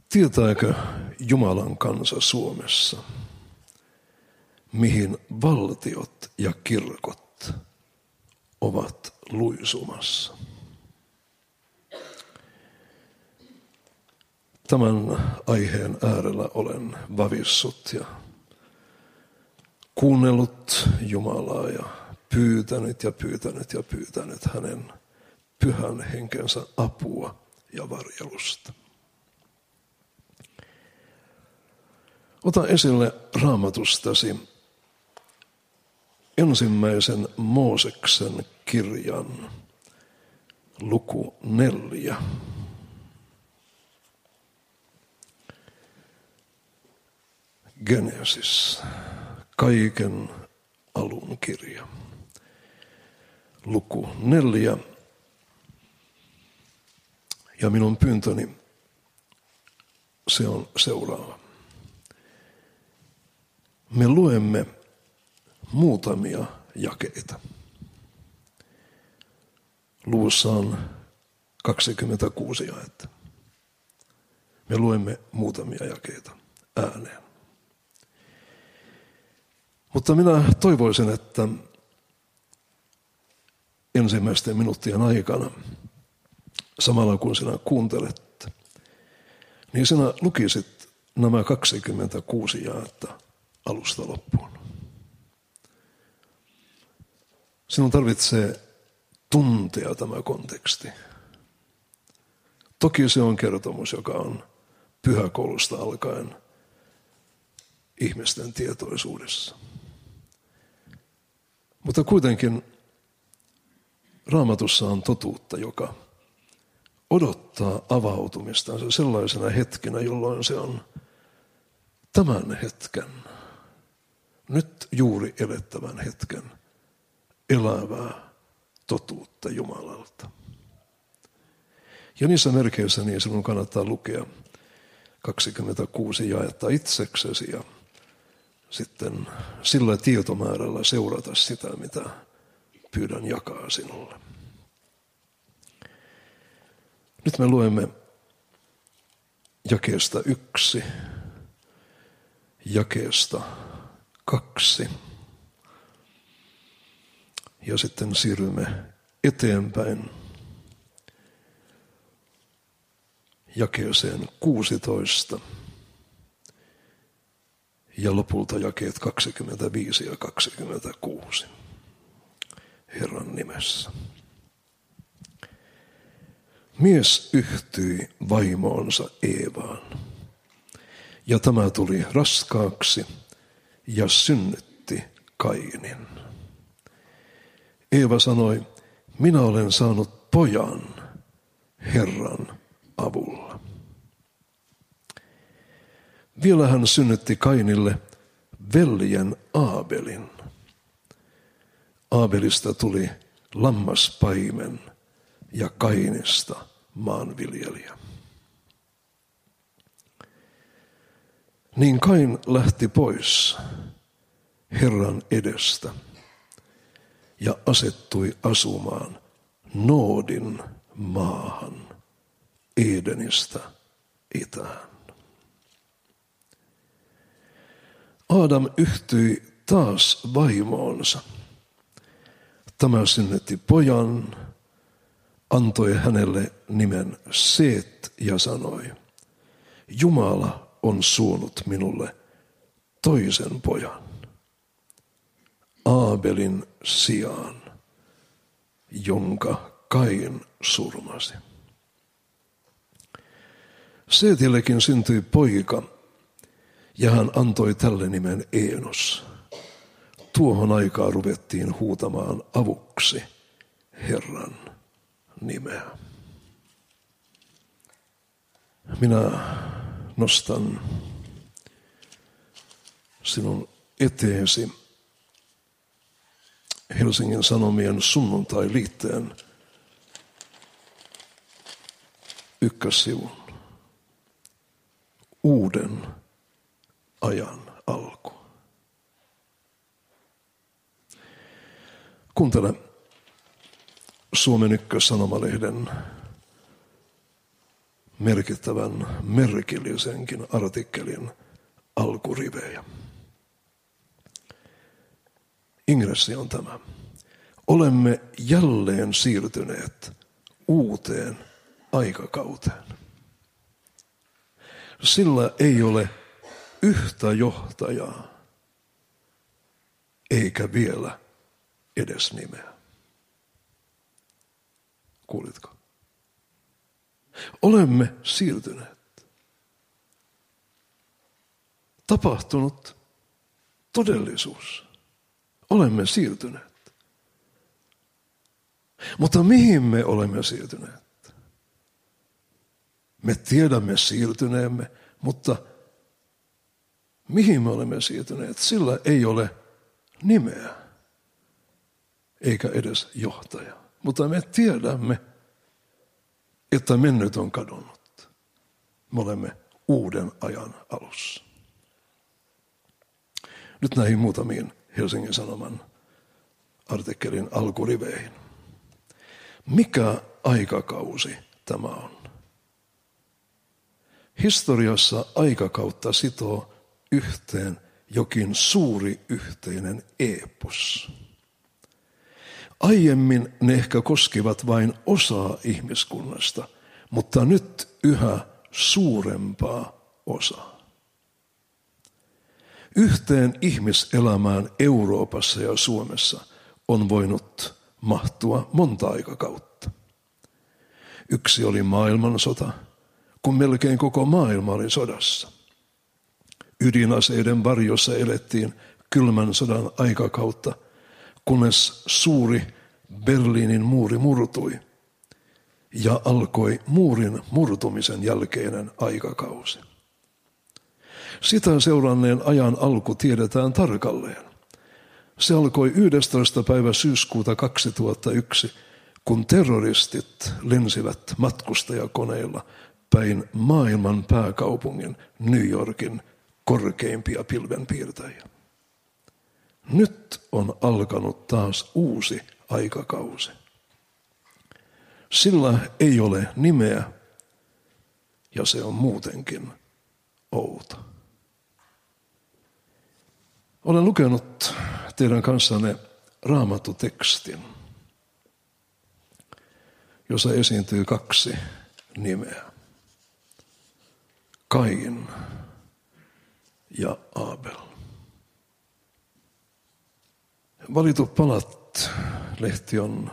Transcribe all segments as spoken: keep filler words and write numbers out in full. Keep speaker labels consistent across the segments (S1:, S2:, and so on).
S1: Tietääkö Jumalan kansa Suomessa, mihin valtiot ja kirkot ovat luisumassa? Tämän aiheen äärellä olen vavissut ja kuunnellut Jumalaa ja pyytänyt ja pyytänyt ja pyytänyt hänen pyhän henkensä apua ja varjelusta. Ota esille Raamatustasi ensimmäisen Mooseksen kirjan luku neljä. Genesis, kaiken alun kirja. Luku neljä. Ja minun pyyntöni, se on seuraava. Me luemme muutamia jakeita. Luvussa on kaksikymmentäkuusi jaetta. Me luemme muutamia jakeita ääneen. Mutta minä toivoisin, että ensimmäisten minuuttien aikana, samalla kun sinä kuuntelet, niin sinä lukisit nämä kaksikymmentäkuusi jaetta alusta loppuun. Sinun tarvitsee tuntea tämä konteksti. Toki se on kertomus, joka on pyhäkoulusta alkaen ihmisten tietoisuudessa. Mutta kuitenkin Raamatussa on totuutta, joka odottaa avautumistansa sellaisena hetkenä, jolloin se on tämän hetken, nyt juuri elettävän hetken, elävää totuutta Jumalalta. Ja niissä merkeissä niin sinun kannattaa lukea kaksikymmentäkuusi jaetta itseksesi ja sitten sillä tietomäärällä seurata sitä, mitä pyydän jakaa sinulle. Nyt me luemme jakeesta yksi, jakeesta kaksi ja sitten siirrymme eteenpäin jakeeseen kuusitoista ja lopulta jakeet kaksikymmentäviisi ja kaksikymmentäkuusi Herran nimessä. Mies yhtyi vaimoonsa Eevaan, ja tämä tuli raskaaksi ja synnytti Kainin. Eeva sanoi, minä olen saanut pojan Herran avulla. Vielä hän synnytti Kainille veljen Aabelin. Aabelista tuli lammaspaimen ja Kainista maanviljelijä. Niin Kain lähti pois Herran edestä ja asettui asumaan Noodin maahan Edenistä itään. Aadam yhtyi taas vaimoonsa. Tämä synnytti pojan, antoi hänelle nimen Seet ja sanoi, Jumala on suonut minulle toisen pojan, Aabelin sijaan, jonka Kain surmasi. Seetillekin syntyi poika, ja hän antoi tälle nimen Eenos. Tuohon aikaan ruvettiin huutamaan avuksi Herran nimeä. Minä nostan sinun eteesi Helsingin Sanomien sunnuntai-liitteen ykkössivun. Uuden ajan alku. Kuuntele Suomen ykkössanomalehden merkittävän, merkillisenkin artikkelin alkurivejä. Ingressi on tämä. Olemme jälleen siirtyneet uuteen aikakauteen. Sillä ei ole yhtä johtajaa, eikä vielä edes nimeä. Kuulitko? Olemme siirtyneet. Tapahtunut todellisuus. Olemme siirtyneet. Mutta mihin me olemme siirtyneet? Me tiedämme siirtyneemme, mutta mihin me olemme siirtyneet? Sillä ei ole nimeä, eikä edes johtaja. Mutta me tiedämme, että mennyt on kadonnut. Me olemme uuden ajan alussa. Nyt näihin muutamiin Helsingin Sanoman artikkelin alkuriveihin. Mikä aikakausi tämä on? Historiassa aikakautta sitoo yhteen jokin suuri yhteinen eepos. Aiemmin ne ehkä koskivat vain osaa ihmiskunnasta, mutta nyt yhä suurempaa osaa. Yhteen ihmiselämään Euroopassa ja Suomessa on voinut mahtua monta aikakautta. Yksi oli maailmansota, kun melkein koko maailma oli sodassa. Ydinaseiden varjossa elettiin kylmän sodan aikakautta, kunnes suuri Berliinin muuri murtui ja alkoi muurin murtumisen jälkeinen aikakausi. Sitä seuranneen ajan alku tiedetään tarkalleen. Se alkoi yhdestoista päivä syyskuuta kaksituhattayksi, kun terroristit lensivät matkustajakoneilla päin maailman pääkaupungin New Yorkin korkeimpia pilvenpiirtäjiä. Nyt on alkanut taas uusi aikakausi. Sillä ei ole nimeä ja se on muutenkin outo. Olen lukenut teidän kanssanne Raamattutekstin, jossa esiintyy kaksi nimeä. Kain ja Aabel. Valitut palat lehti on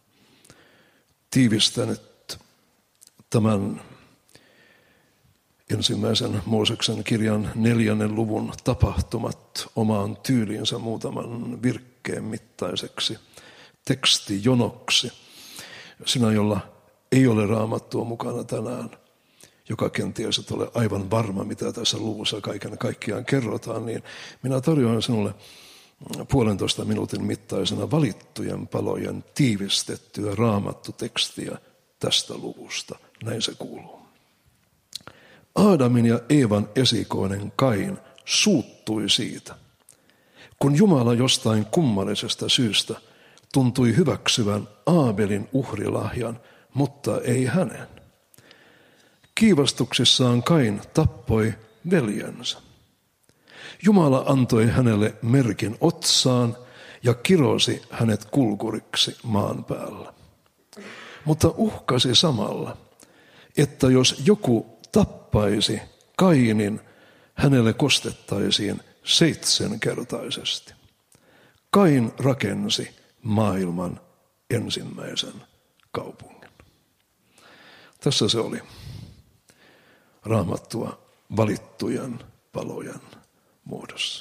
S1: tiivistänyt tämän ensimmäisen Mooseksen kirjan neljännen luvun tapahtumat omaan tyyliinsä muutaman virkkeen mittaiseksi tekstijonoksi. Sinä, jolla ei ole Raamattua mukana tänään, joka kenties et ole aivan varma, mitä tässä luvussa kaiken kaikkiaan kerrotaan, niin minä tarjoan sinulle puolentoista minuutin mittaisena valittujen palojen tiivistettyä raamattutekstiä tästä luvusta. Näin se kuuluu. Aadamin ja Eevan esikoinen Kain suuttui siitä, kun Jumala jostain kummallisesta syystä tuntui hyväksyvän Aabelin uhrilahjan, mutta ei hänen. Kiivastuksissaan Kain tappoi veljensä. Jumala antoi hänelle merkin otsaan ja kirosi hänet kulkuriksi maan päällä. Mutta uhkasi samalla, että jos joku tappaisi Kainin, hänelle kostettaisiin seitsemänkertaisesti. Kain rakensi maailman ensimmäisen kaupungin. Tässä se oli Raamattua valittujen palojen muodossa.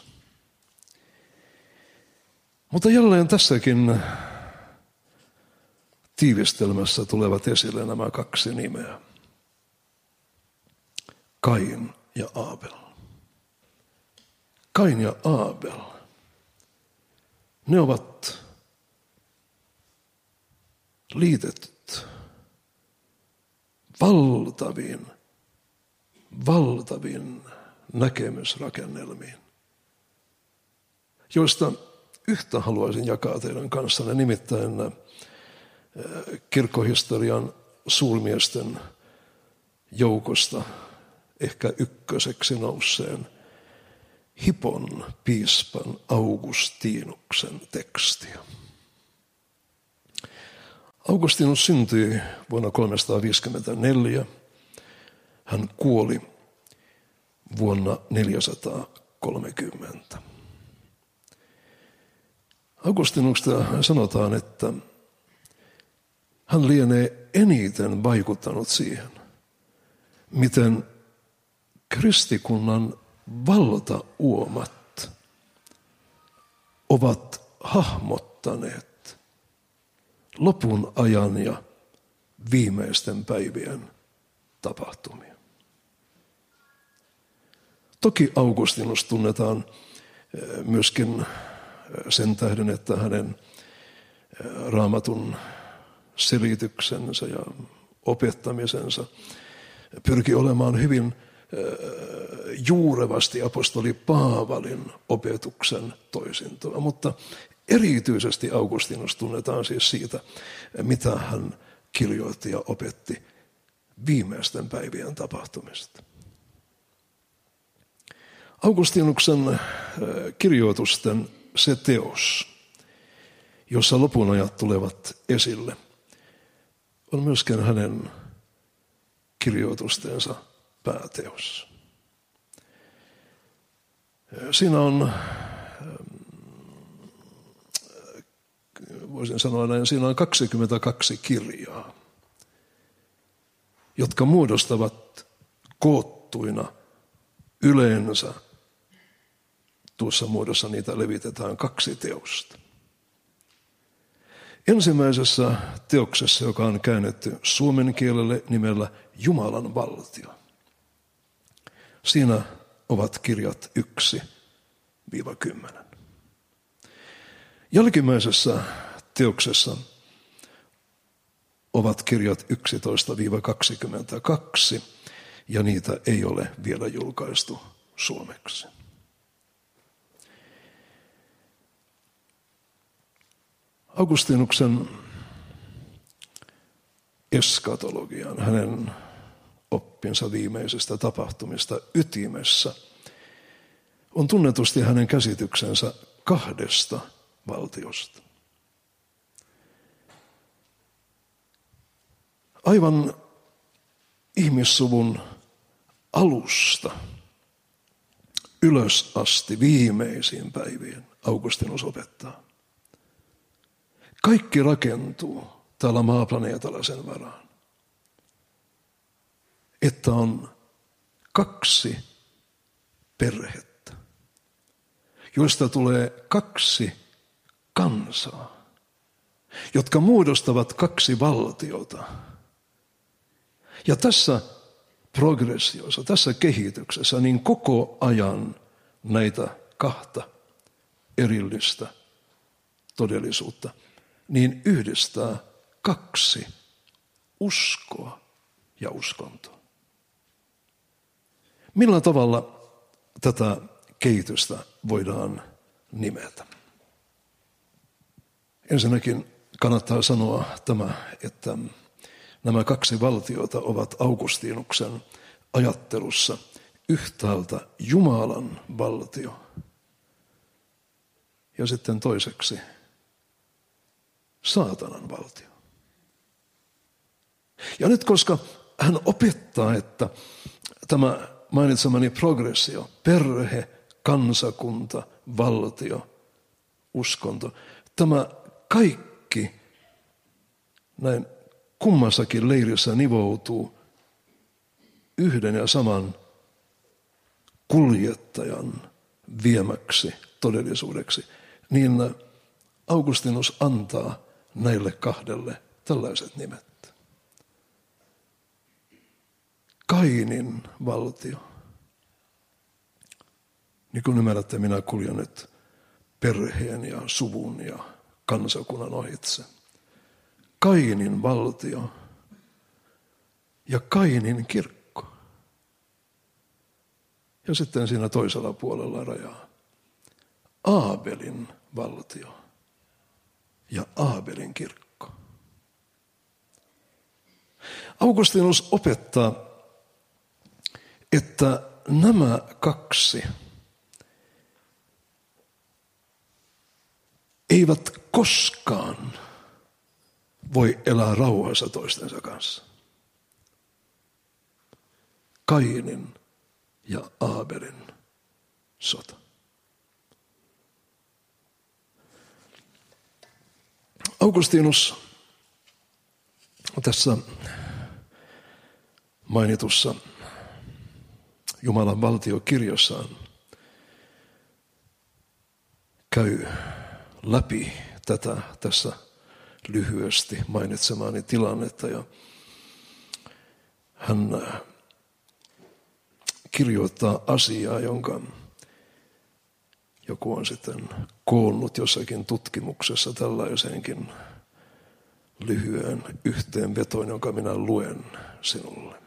S1: Mutta jälleen tässäkin tiivistelmässä tulevat esille nämä kaksi nimeä. Kain ja Aabel. Kain ja Aabel. Ne ovat liitetty valtaviin, valtaviin näkemysrakennelmiin, joista yhtä haluaisin jakaa teidän kanssanne, nimittäin kirkkohistorian suurmiesten joukosta ehkä ykköseksi nouseen Hipon piispan Augustinuksen tekstiä. Augustinus syntyi vuonna kolmesataaviisikymmentäneljä. Hän kuoli vuonna neljäsataakolmekymmentä. Augustinuksesta sanotaan, että hän lienee eniten vaikuttanut siihen, miten kristikunnan valtauomat ovat hahmottaneet lopun ajan ja viimeisten päivien tapahtumia. Toki Augustinus tunnetaan myöskin sen tähden, että hänen raamatun selityksensä ja opettamisensa pyrki olemaan hyvin juurevasti apostoli Paavalin opetuksen toisintoa, mutta erityisesti Augustinus tunnetaan siis siitä, mitä hän kirjoitti ja opetti viimeisten päivien tapahtumista. Augustinuksen kirjoitusten se teos, jossa lopun ajat tulevat esille, on myöskin hänen kirjoitustensa pääteos. Siinä on, voisin sanoa näin, siinä on kaksikymmentäkaksi kirjaa, jotka muodostavat koottuina yleensä. Tuossa muodossa niitä levitetään kaksi teosta. Ensimmäisessä teoksessa, joka on käännetty suomen kielelle nimellä Jumalan valtio. Siinä ovat kirjat yksi kymmenen. Jälkimmäisessä teoksessa ovat kirjat yksitoista kaksikymmentäkaksi ja niitä ei ole vielä julkaistu suomeksi. Augustinuksen eskatologian, hänen oppinsa viimeisestä tapahtumista ytimessä, on tunnetusti hänen käsityksensä kahdesta valtiosta. Aivan ihmissuvun alusta ylös asti viimeisiin päiviin Augustinus opettaa. Kaikki rakentuu täällä maaplaneetalla sen varaan, että on kaksi perhettä, joista tulee kaksi kansaa, jotka muodostavat kaksi valtiota. Ja tässä progressiossa, tässä kehityksessä, niin koko ajan näitä kahta erillistä todellisuutta, niin yhdistää kaksi uskoa ja uskontoa. Millä tavalla tätä kehitystä voidaan nimetä? Ensinnäkin kannattaa sanoa tämä, että nämä kaksi valtiota ovat Augustinuksen ajattelussa yhtäältä Jumalan valtio ja sitten toiseksi saatanan valtio. Ja nyt koska hän opettaa, että tämä mainitsemani progressio, perhe, kansakunta, valtio, uskonto, tämä kaikki näin kummassakin leirissä nivoutuu yhden ja saman kuljettajan viemäksi todellisuudeksi, niin Augustinus antaa näille kahdelle tällaiset nimet. Kainin valtio. Niin kuin ymmärrätte, minä kuljen nyt perheen ja suvun ja kansakunnan ohitse. Kainin valtio ja Kainin kirkko. Ja sitten siinä toisella puolella rajaa Aabelin valtio ja Aabelin kirkko. Augustinus opettaa että nämä kaksi eivät koskaan voi elää rauhassa toistensa kanssa. Kainin ja Aabelin sota. Augustinus tässä mainitussa Jumalan valtiokirjassaan käy läpi tätä tässä lyhyesti mainitsemaani tilannetta ja hän kirjoittaa asiaa, jonka joku on sitten koonnut jossakin tutkimuksessa tällaiseenkin lyhyen yhteenvetoon, jonka minä luen sinulle.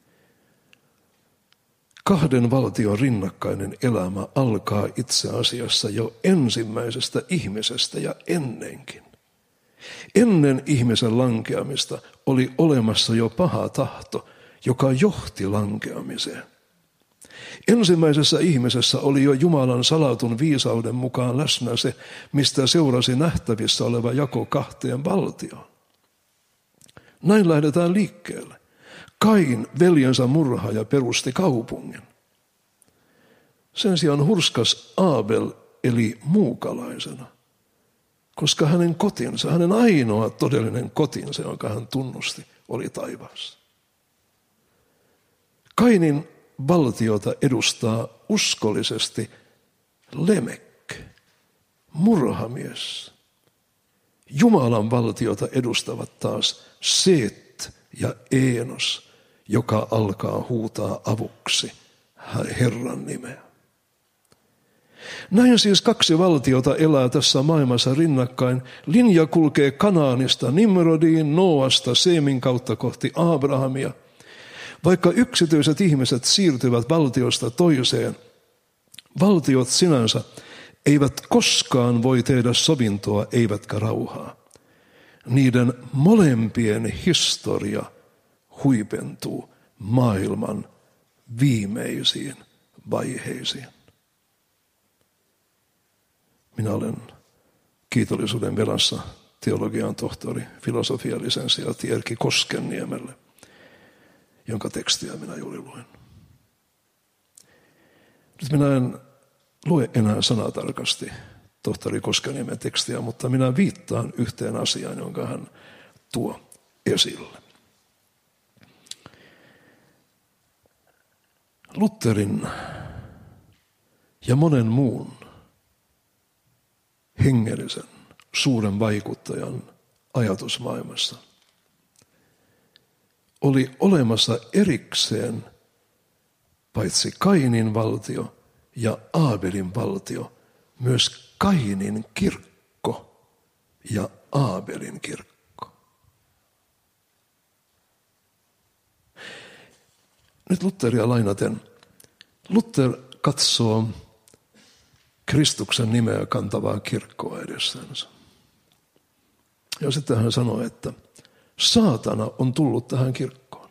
S1: Kahden valtion rinnakkainen elämä alkaa itse asiassa jo ensimmäisestä ihmisestä ja ennenkin. Ennen ihmisen lankeamista oli olemassa jo paha tahto, joka johti lankeamiseen. Ensimmäisessä ihmisessä oli jo Jumalan salatun viisauden mukaan läsnä se, mistä seurasi nähtävissä oleva jako kahteen valtioon. Näin lähdetään liikkeelle. Kain veljensä murhaaja perusti kaupungin. Sen sijaan hurskas Aabel eli muukalaisena, koska hänen kotinsa, hänen ainoa todellinen kotinsa, jonka hän tunnusti, oli taivaassa. Kainin valtiota edustaa uskollisesti Lemek, murhamies. Jumalan valtiota edustavat taas Seet ja Eenos, joka alkaa huutaa avuksi Herran nimeä. Näin siis kaksi valtiota elää tässä maailmassa rinnakkain. Linja kulkee Kanaanista Nimrodiin, Nooasta Seemin kautta kohti Abrahamia. Vaikka yksityiset ihmiset siirtyvät valtiosta toiseen, valtiot sinänsä eivät koskaan voi tehdä sovintoa eivätkä rauhaa. Niiden molempien historia huipentuu maailman viimeisiin vaiheisiin. Minä olen kiitollisuuden velassa teologian tohtori, filosofialisensiaatti Erkki Koskenniemelle, jonka tekstiä minä juuri luen. Nyt minä en lue enää sanatarkasti tohtori Koskenniemen tekstiä, mutta minä viittaan yhteen asiaan, jonka hän tuo esille. Lutherin ja monen muun hengellisen suuren vaikuttajan ajatusmaailmassa oli olemassa erikseen paitsi Kainin valtio ja Aabelin valtio, myös Kainin kirkko ja Aabelin kirkko. Nyt Lutheria lainaten. Luther katsoo Kristuksen nimeä kantavaa kirkkoa edessänsä. Ja sitten hän sanoi, että saatana on tullut tähän kirkkoon.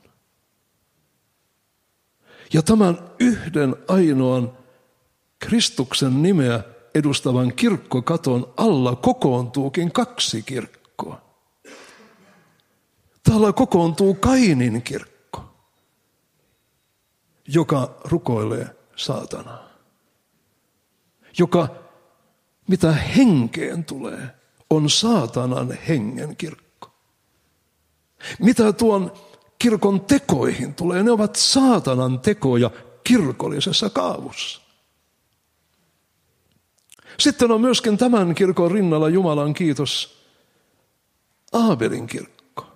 S1: Ja tämän yhden ainoan Kristuksen nimeä edustavan kirkkokaton alla kokoontuukin kaksi kirkkoa. Täällä kokoontuu Kainin kirkko, joka rukoilee saatanaa. Joka, mitä henkeen tulee, on saatanan hengen kirkko. Mitä tuon kirkon tekoihin tulee, ne ovat saatanan tekoja kirkollisessa kaavussa. Sitten on myöskin tämän kirkon rinnalla Jumalan kiitos Aabelin kirkko.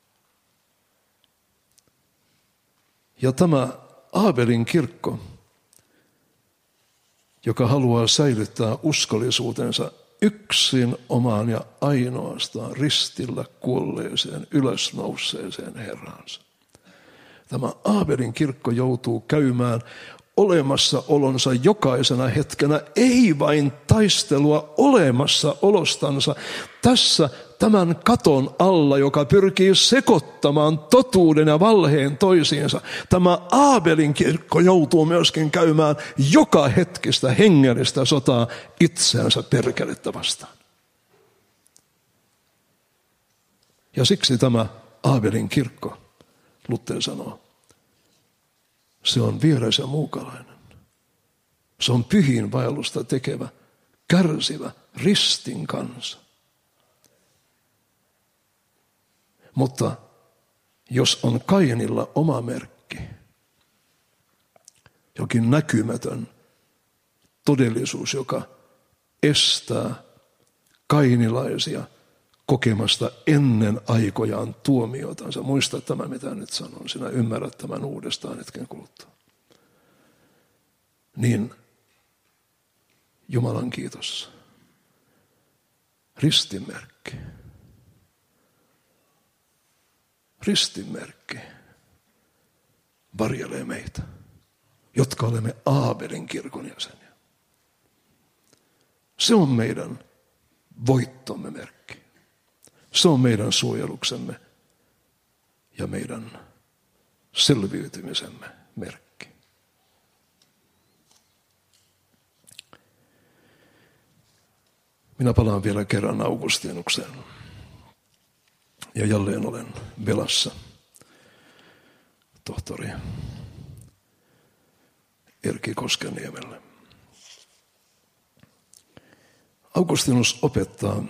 S1: Ja tämä Aabelin kirkko, joka haluaa säilyttää uskollisuutensa yksin omaan ja ainoastaan ristillä kuolleeseen, ylösnouseeseen Herransa. Tämä Aabelin kirkko joutuu käymään olemassaolonsa jokaisena hetkenä, ei vain taistelua olemassaolostansa tässä tämän katon alla, joka pyrkii sekoittamaan totuuden ja valheen toisiinsa, tämä Aabelin kirkko joutuu myöskin käymään joka hetkistä hengellistä sotaa itseänsä perkelettä vastaan. Ja siksi tämä Aabelin kirkko, Luther sanoo, se on vieras ja muukalainen. Se on pyhin vaellusta tekevä, kärsivä, ristin kansa. Mutta jos on Kainilla oma merkki, jokin näkymätön todellisuus, joka estää kainilaisia kokemasta ennen aikojaan tuomiotansa. Muista tämä, mitä nyt sanon. Sinä ymmärrät tämän uudestaan hetken kuluttua. Niin Jumalan kiitos. Ristinmerkki. Ristinmerkki varjelee meitä, jotka olemme Aabelin kirkon jäseniä. Se on meidän voittomme merkki. Se on meidän suojeluksemme ja meidän selviytymisemme merkki. Minä palaan vielä kerran Augustinukseen. Ja jälleen olen velassa tohtori Erkki Koskeniemelle. Augustinus opettaa,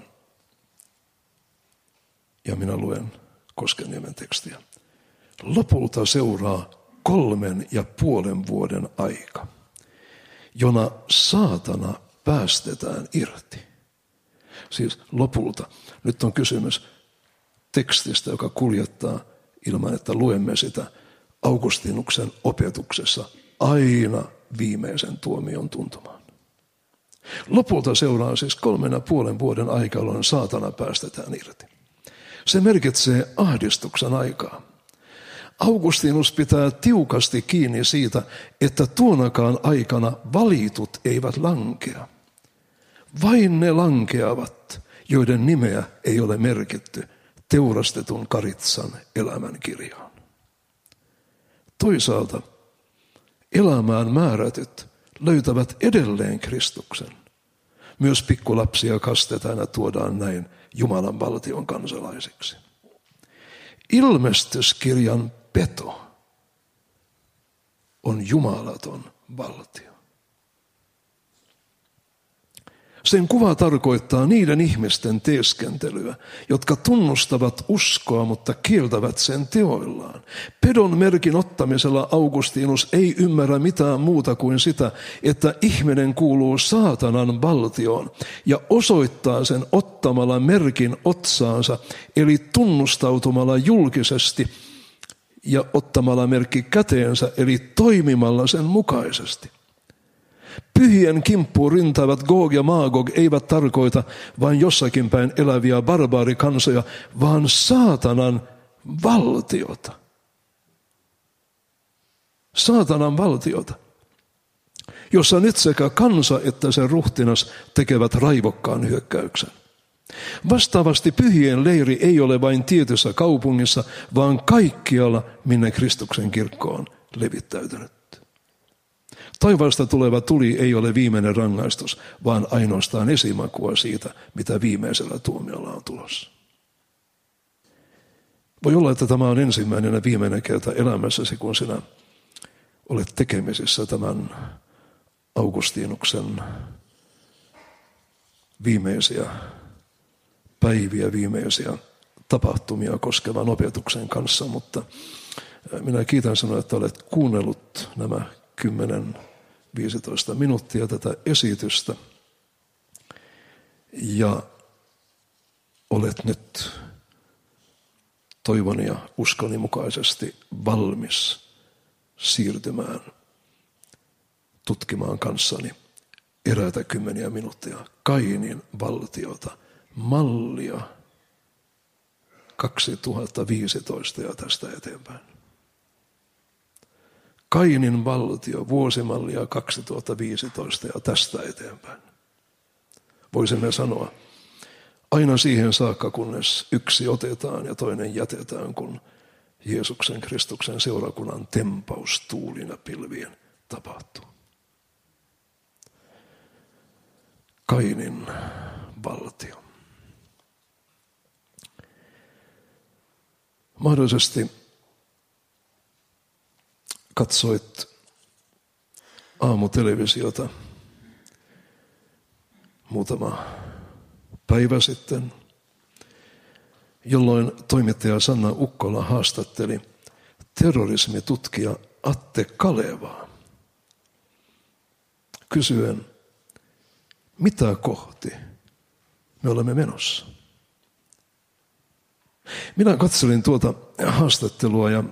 S1: ja minä luen Koskeniemen tekstiä. Lopulta seuraa kolmen ja puolen vuoden aika, jona saatana päästetään irti. Siis lopulta. Nyt on kysymys tekstistä, joka kuljettaa ilman, että luemme sitä Augustinuksen opetuksessa aina viimeisen tuomion tuntumaan. Lopulta seuraa siis kolmen ja puolen vuoden aika, jolloin saatana päästetään irti. Se merkitsee ahdistuksen aikaa. Augustinus pitää tiukasti kiinni siitä, että tuonakaan aikana valitut eivät lankea. Vain ne lankeavat, joiden nimeä ei ole merkitty teurastetun karitsan elämän kirjaan. Toisaalta elämään määrätyt löytävät edelleen Kristuksen. Myös pikkulapsia kastetaan ja tuodaan näin Jumalan valtion kansalaisiksi. Ilmestyskirjan peto on jumalaton valtio. Sen kuva tarkoittaa niiden ihmisten teeskentelyä, jotka tunnustavat uskoa, mutta kieltävät sen teoillaan. Pedon merkin ottamisella Augustinus ei ymmärrä mitään muuta kuin sitä, että ihminen kuuluu saatanan valtioon ja osoittaa sen ottamalla merkin otsaansa, eli tunnustautumalla julkisesti ja ottamalla merkki käteensä, eli toimimalla sen mukaisesti. Pyhien kimppuun rintaavat Gog ja Magog eivät tarkoita vain jossakin päin eläviä barbaarikansoja, vaan saatanan valtiota. Saatanan valtiota, jossa nyt sekä kansa että sen ruhtinas tekevät raivokkaan hyökkäyksen. Vastaavasti pyhien leiri ei ole vain tietyssä kaupungissa, vaan kaikkialla, minne Kristuksen kirkko on levittäytynyt. Taivaasta tuleva tuli ei ole viimeinen rangaistus, vaan ainoastaan esimakua siitä, mitä viimeisellä tuomiolla on tulossa. Voi olla, että tämä on ensimmäinen ja viimeinen kerta elämässäsi, kun sinä olet tekemisissä tämän Augustinuksen viimeisiä päiviä, viimeisiä tapahtumia koskevan opetuksen kanssa, mutta minä kiitän sinua, että olet kuunnellut nämä kymmenen viisitoista minuuttia tätä esitystä ja olet nyt toivoni ja uskoni mukaisesti valmis siirtymään tutkimaan kanssani eräitä kymmeniä minuuttia Kainin valtiota, mallia kaksituhattaviisitoista ja tästä eteenpäin. Kainin valtio, vuosimallia kaksituhattaviisitoista ja tästä eteenpäin. Voisimme sanoa Aina siihen saakka, kunnes yksi otetaan ja toinen jätetään, kun Jeesuksen Kristuksen seurakunnan tempaus tuulina pilvien tapahtuu. Kainin valtio. Mahdollisesti katsoit aamutelevisiota muutama päivä sitten, jolloin toimittaja Sanna Ukkola haastatteli terrorismitutkija Atte Kalevaa kysyen, mitä kohti me olemme menossa. Minä katselin tuota haastattelua ja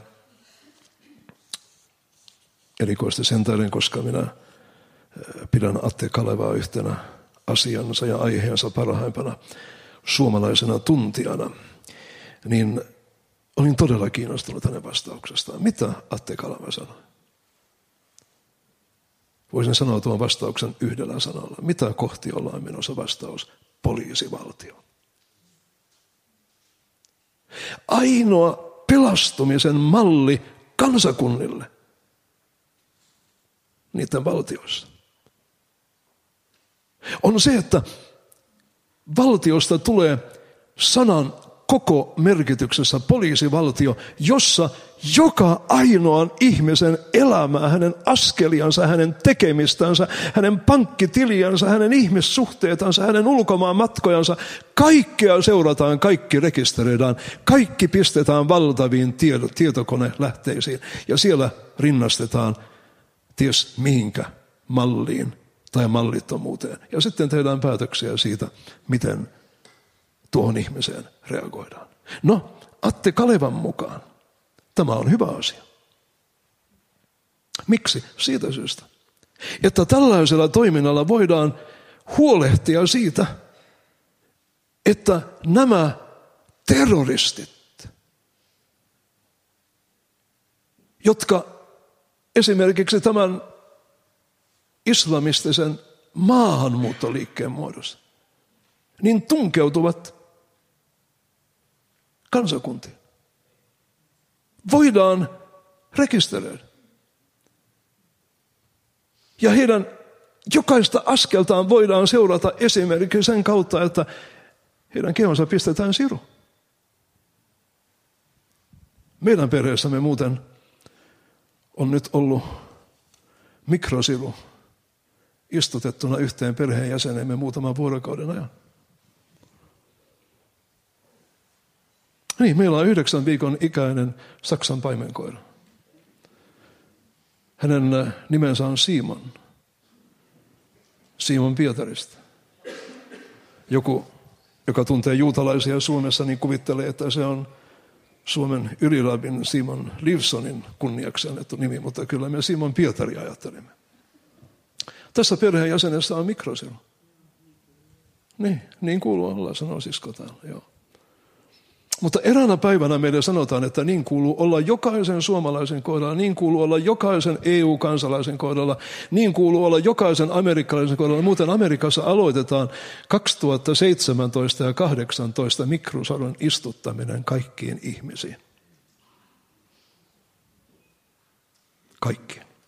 S1: erikoisesti sen tähden, koska minä pidän Atte Kalevaa yhtenä asiansa ja aiheensa parhaimpana suomalaisena tuntijana, niin olin todella kiinnostunut hänen vastauksestaan. Mitä Atte Kaleva sanoi? Voisin sanoa tuon vastauksen yhdellä sanalla. Mitä kohti ollaan menossa? Vastaus: poliisivaltio. Ainoa pelastumisen malli kansakunnille niiden valtioissa on se, että valtiosta tulee sanan koko merkityksessä poliisivaltio, jossa joka ainoan ihmisen elämää, hänen askeliansa, hänen tekemistänsä, hänen pankkitiliänsä, hänen ihmissuhteitansa, hänen ulkomaan matkojansa, kaikkea seurataan, kaikki rekisteröidään, kaikki pistetään valtaviin tieto- tietokonelähteisiin ja siellä rinnastetaan ties mihinkä malliin tai mallittomuuteen. Ja sitten tehdään päätöksiä siitä, miten tuohon ihmiseen reagoidaan. No, Atte Kalevan mukaan tämä on hyvä asia. Miksi? Siitä syystä, että tällaisella toiminnalla voidaan huolehtia siitä, että nämä terroristit, jotka esimerkiksi tämän islamistisen maahanmuuttoliikkeen muodossa, niin tunkeutuvat kansakuntiin. Voidaan rekisteröidä. Ja heidän jokaista askeltaan voidaan seurata esimerkiksi sen kautta, että heidän kehonsa pistetään siru. Meidän perheessämme muuten on nyt ollut mikrosiru istutettuna yhteen perheenjäsenemme muutaman vuorokauden ajan. Niin, meillä on yhdeksän viikon ikäinen Saksan paimenkoira. Hänen nimensä on Simon. Simon Pietarista. Joku, joka tuntee juutalaisia Suomessa, niin kuvittelee, että se on Suomen ylilabin Simon Livsonin kunniaksi annettu nimi, mutta kyllä me Simon Pietari ajattelimme. Tässä perheenjäsenessä on mikrosiru. Niin, niin kuuluu olla, sanoo sisko täällä, joo. Mutta eräänä päivänä meille sanotaan, että niin kuuluu olla jokaisen suomalaisen kohdalla, niin kuuluu olla jokaisen E U-kansalaisen kohdalla, niin kuuluu olla jokaisen amerikkalaisen kohdalla. Muuten Amerikassa aloitetaan kaksituhattaseitsemäntoista ja kahdeksantoista mikrosorun istuttaminen kaikkiin ihmisiin. Kaikkiin.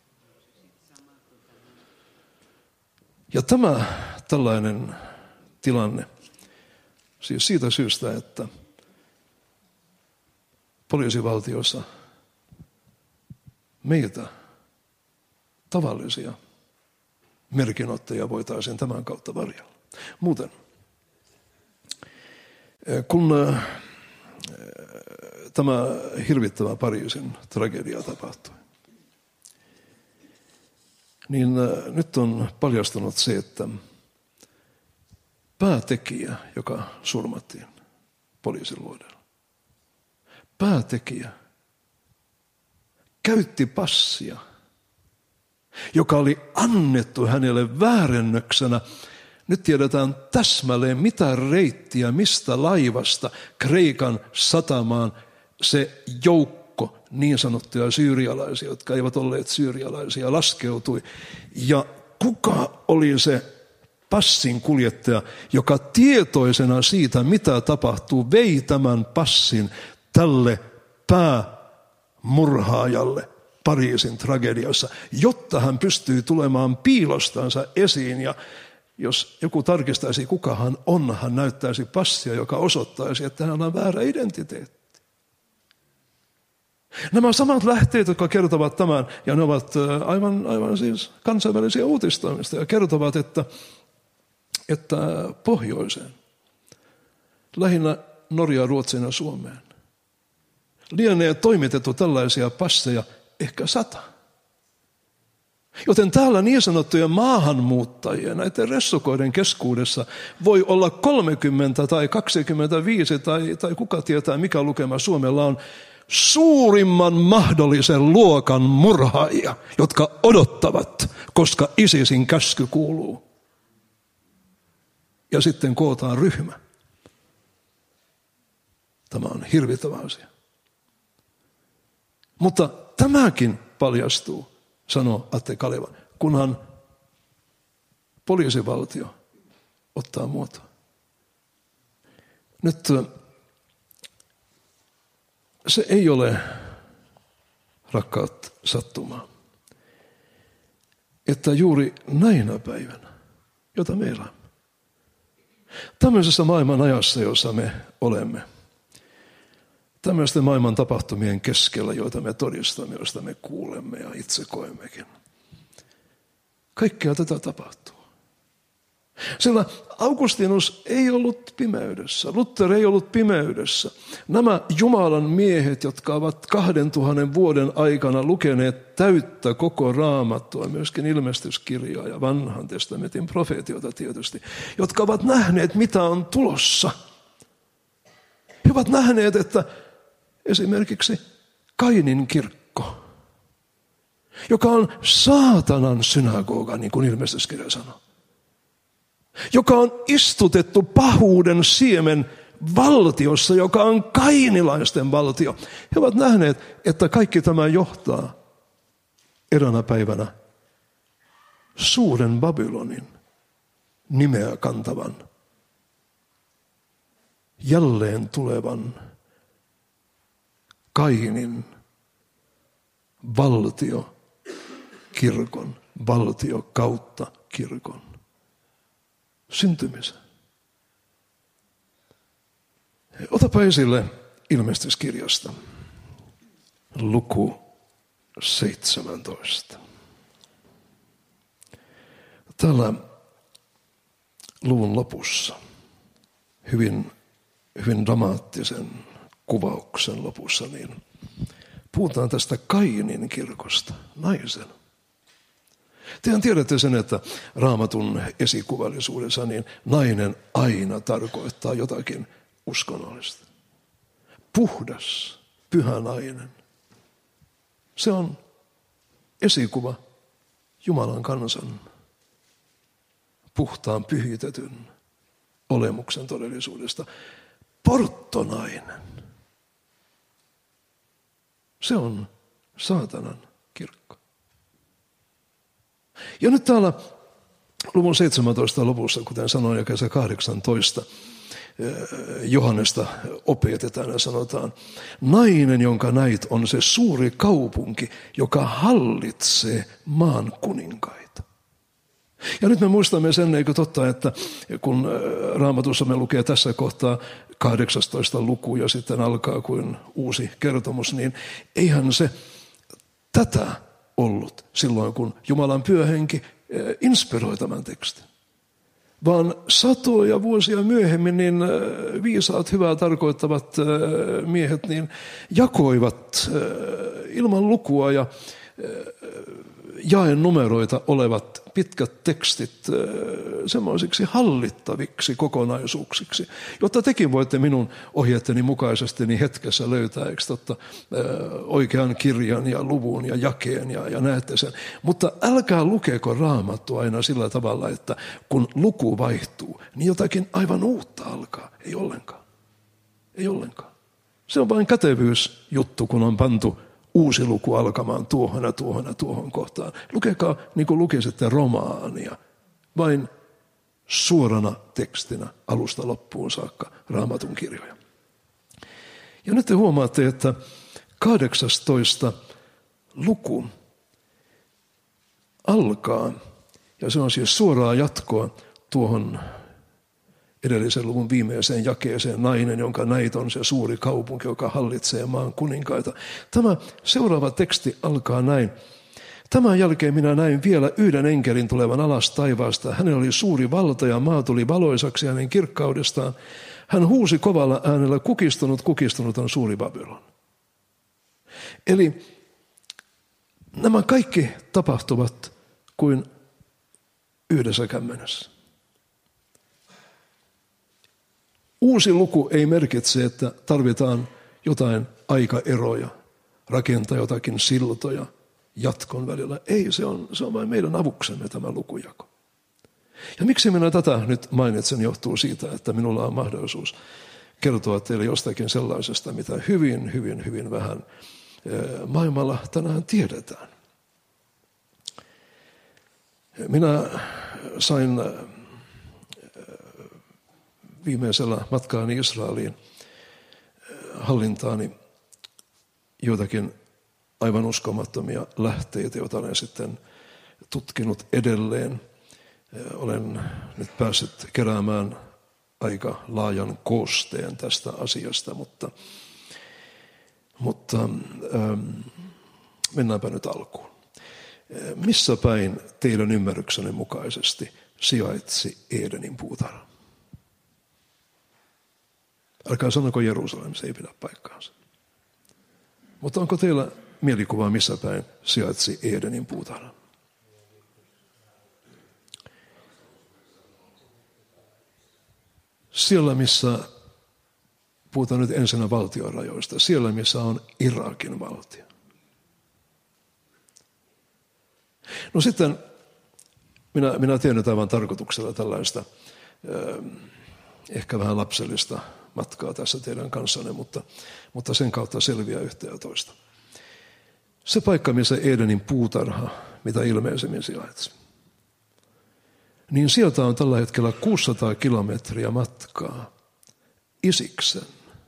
S1: Ja tämä tällainen tilanne, siis siitä syystä, että poliisivaltiossa meitä, tavallisia merkinottajia, voitaisiin tämän kautta varjella. Muuten, kun tämä hirvittävä Pariisin tragedia tapahtui, niin nyt on paljastunut se, että päätekijä, joka surmattiin poliisiluodella, päätekijä käytti passia, joka oli annettu hänelle väärennöksenä. Nyt tiedetään täsmälleen, mitä reittiä, mistä laivasta Kreikan satamaan se joukko niin sanottuja syyrialaisia, jotka eivät olleet syyrialaisia, laskeutui. Ja kuka oli se passin kuljettaja, joka tietoisena siitä, mitä tapahtuu, vei tämän passin tälle päämurhaajalle Pariisin tragediassa, jotta hän pystyy tulemaan piilostansa esiin. Ja jos joku tarkistaisi, kuka hän on, hän näyttäisi passia, joka osoittaisi, että hänellä on väärä identiteetti. Nämä samat lähteet, jotka kertovat tämän, ja ne ovat aivan, aivan siis kansainvälisiä uutistoimista, ja kertovat, että, että pohjoiseen, lähinnä Norjaan, Ruotsiin ja Suomeen, lienee toimitettu tällaisia passeja ehkä sata. Joten täällä niin sanottujen maahanmuuttajien, näiden ressukoiden keskuudessa voi olla kolmekymmentä tai kaksikymmentäviisi tai, tai kuka tietää mikä lukema Suomella on, suurimman mahdollisen luokan murhaajia, jotka odottavat, koska ISISin käsky kuuluu. Ja sitten kootaan ryhmä. Tämä on hirvittävä asia. Mutta tämäkin paljastuu, sanoo Atte Kaleva, kunhan poliisivaltio ottaa muotoa. Nyt se ei ole, rakkaat, sattumaa, että juuri näinä päivänä, jota me elämme, tämmöisessä maailman ajassa, jossa me olemme, tämmöisten maailman tapahtumien keskellä, joita me todistamme, joista me kuulemme ja itse koemmekin. Kaikkea tätä tapahtuu. Sillä Augustinus ei ollut pimeydessä, Luther ei ollut pimeydessä. Nämä Jumalan miehet, jotka ovat kahden tuhannen vuoden aikana lukeneet täyttä koko Raamattua, myöskin ilmestyskirjaa ja vanhan testamentin profeetioita tietysti, jotka ovat nähneet, mitä on tulossa. He ovat nähneet, että esimerkiksi Kainin kirkko, joka on saatanan synagoga, niin kuin ilmestyskirja sanoo, joka on istutettu pahuuden siemen valtiossa, joka on kainilaisten valtio. He ovat nähneet, että kaikki tämä johtaa eräänä päivänä suuren Babylonin nimeä kantavan, jälleen tulevan Kainin valtio kirkon, valtio kautta kirkon syntymisen. Otapa esille ilmestyskirjasta luku seitsemäntoista. Täällä luvun lopussa, hyvin, hyvin dramaattisen kuvauksen lopussa, niin puhutaan tästä Kainin kirkosta, naisen. Tehän tiedätte sen, että Raamatun esikuvallisuudessa niin nainen aina tarkoittaa jotakin uskonnollista. Puhdas, pyhä nainen. Se on esikuva Jumalan kansan puhtaan pyhitetyn olemuksen todellisuudesta. Porttonainen. Se on saatanan kirkko. Ja nyt täällä luvun seitsemäntoista lopussa, kuten sanoin, jakeessa kahdeksantoista, Johannesta opetetaan ja sanotaan, nainen, jonka näit, on se suuri kaupunki, joka hallitsee maan kuninkaita. Ja nyt me muistamme sen, eikö totta, että kun Raamatussa me lukee tässä kohtaa kahdeksastoista luku ja sitten alkaa kuin uusi kertomus, niin eihän se tätä ollut silloin, kun Jumalan pyhähenki inspiroi tämän tekstin. Vaan satoja vuosia myöhemmin niin viisaat, hyvää tarkoittavat miehet niin jakoivat ilman lukua ja jaen numeroita olevat pitkät tekstit semmoisiksi hallittaviksi kokonaisuuksiksi, jotta tekin voitte minun ohjeetteni mukaisesti niin hetkessä löytää, eikö totta, oikean kirjan ja luvun ja jakeen ja, ja näette sen. Mutta älkää lukeeko Raamattua aina sillä tavalla, että kun luku vaihtuu, niin jotakin aivan uutta alkaa. Ei ollenkaan. Ei ollenkaan. Se on vain kätevyysjuttu, kun on pantu uusi luku alkamaan tuohon ja tuohon ja tuohon kohtaan. Lukekaa niin kuin lukisitte romaania, vain suorana tekstinä alusta loppuun saakka Raamatun kirjoja. Ja nyt te huomaatte, että kahdeksastoista luku alkaa, ja se on siis suoraa jatkoa tuohon edellisen luvun viimeiseen jakeeseen, nainen, jonka näit on se suuri kaupunki, joka hallitsee maan kuninkaita. Tämä seuraava teksti alkaa näin. Tämän jälkeen minä näin vielä yhden enkelin tulevan alas taivaasta. Hänellä oli suuri valta ja maa tuli valoisaksi hänen kirkkaudestaan. Hän huusi kovalla äänellä, kukistunut, kukistunut on suuri Babylon. Eli nämä kaikki tapahtuvat kuin yhdessä kämmenessä. Uusi luku ei merkitse, että tarvitaan jotain aikaeroja, rakentaa jotakin siltoja jatkon välillä. Ei, se on, se on vain meidän avuksemme tämä lukujako. Ja miksi minä tätä nyt mainitsen, johtuu siitä, että minulla on mahdollisuus kertoa teille jostakin sellaisesta, mitä hyvin, hyvin, hyvin vähän maailmalla tänään tiedetään. Minä sain viimeisellä matkaani Israeliin hallintaani joitakin aivan uskomattomia lähteitä, joita olen sitten tutkinut edelleen. Olen nyt päässyt keräämään aika laajan koosteen tästä asiasta, mutta, mutta ähm, mennäänpä nyt alkuun. Missä päin teidän ymmärryksenne mukaisesti sijaitsi Edenin puutarha? Älkää sanoko Jerusalem, se ei pidä paikkaansa. Mutta onko teillä mielikuvaa, missä päin sijaitsi Edenin puutarha? Siellä, missä, puhutaan nyt ensinnä valtiorajoista, siellä, missä on Irakin valtio. No sitten, minä, minä teen nyt aivan tarkoituksella tällaista, eh, ehkä vähän lapsellista matkaa tässä teidän kanssanne, mutta, mutta sen kautta selviää yhtä ja toista. Se paikka, missä Edenin puutarha, mitä ilmeisemmin sijaitsi, niin sieltä on tällä hetkellä kuusisataa kilometriä matkaa Isiksen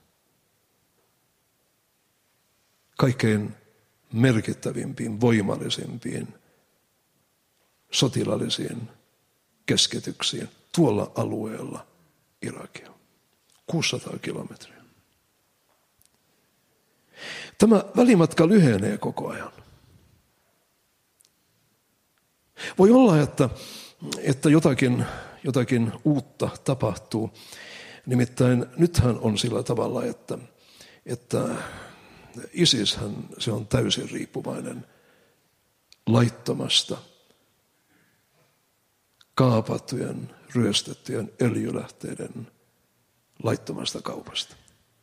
S1: kaikkein merkittävimpiin, voimallisimpiin, sotilallisiin keskityksiin tuolla alueella Irakia. kuusisataa kilometriä. Tämä välimatka lyhenee koko ajan. Voi olla, että, että jotakin, jotakin uutta tapahtuu. Nimittäin nythän on sillä tavalla, että, että ISIShän se on täysin riippuvainen laittomasta, kaapattujen, ryöstettyjen öljylähteiden laittomasta kaupasta.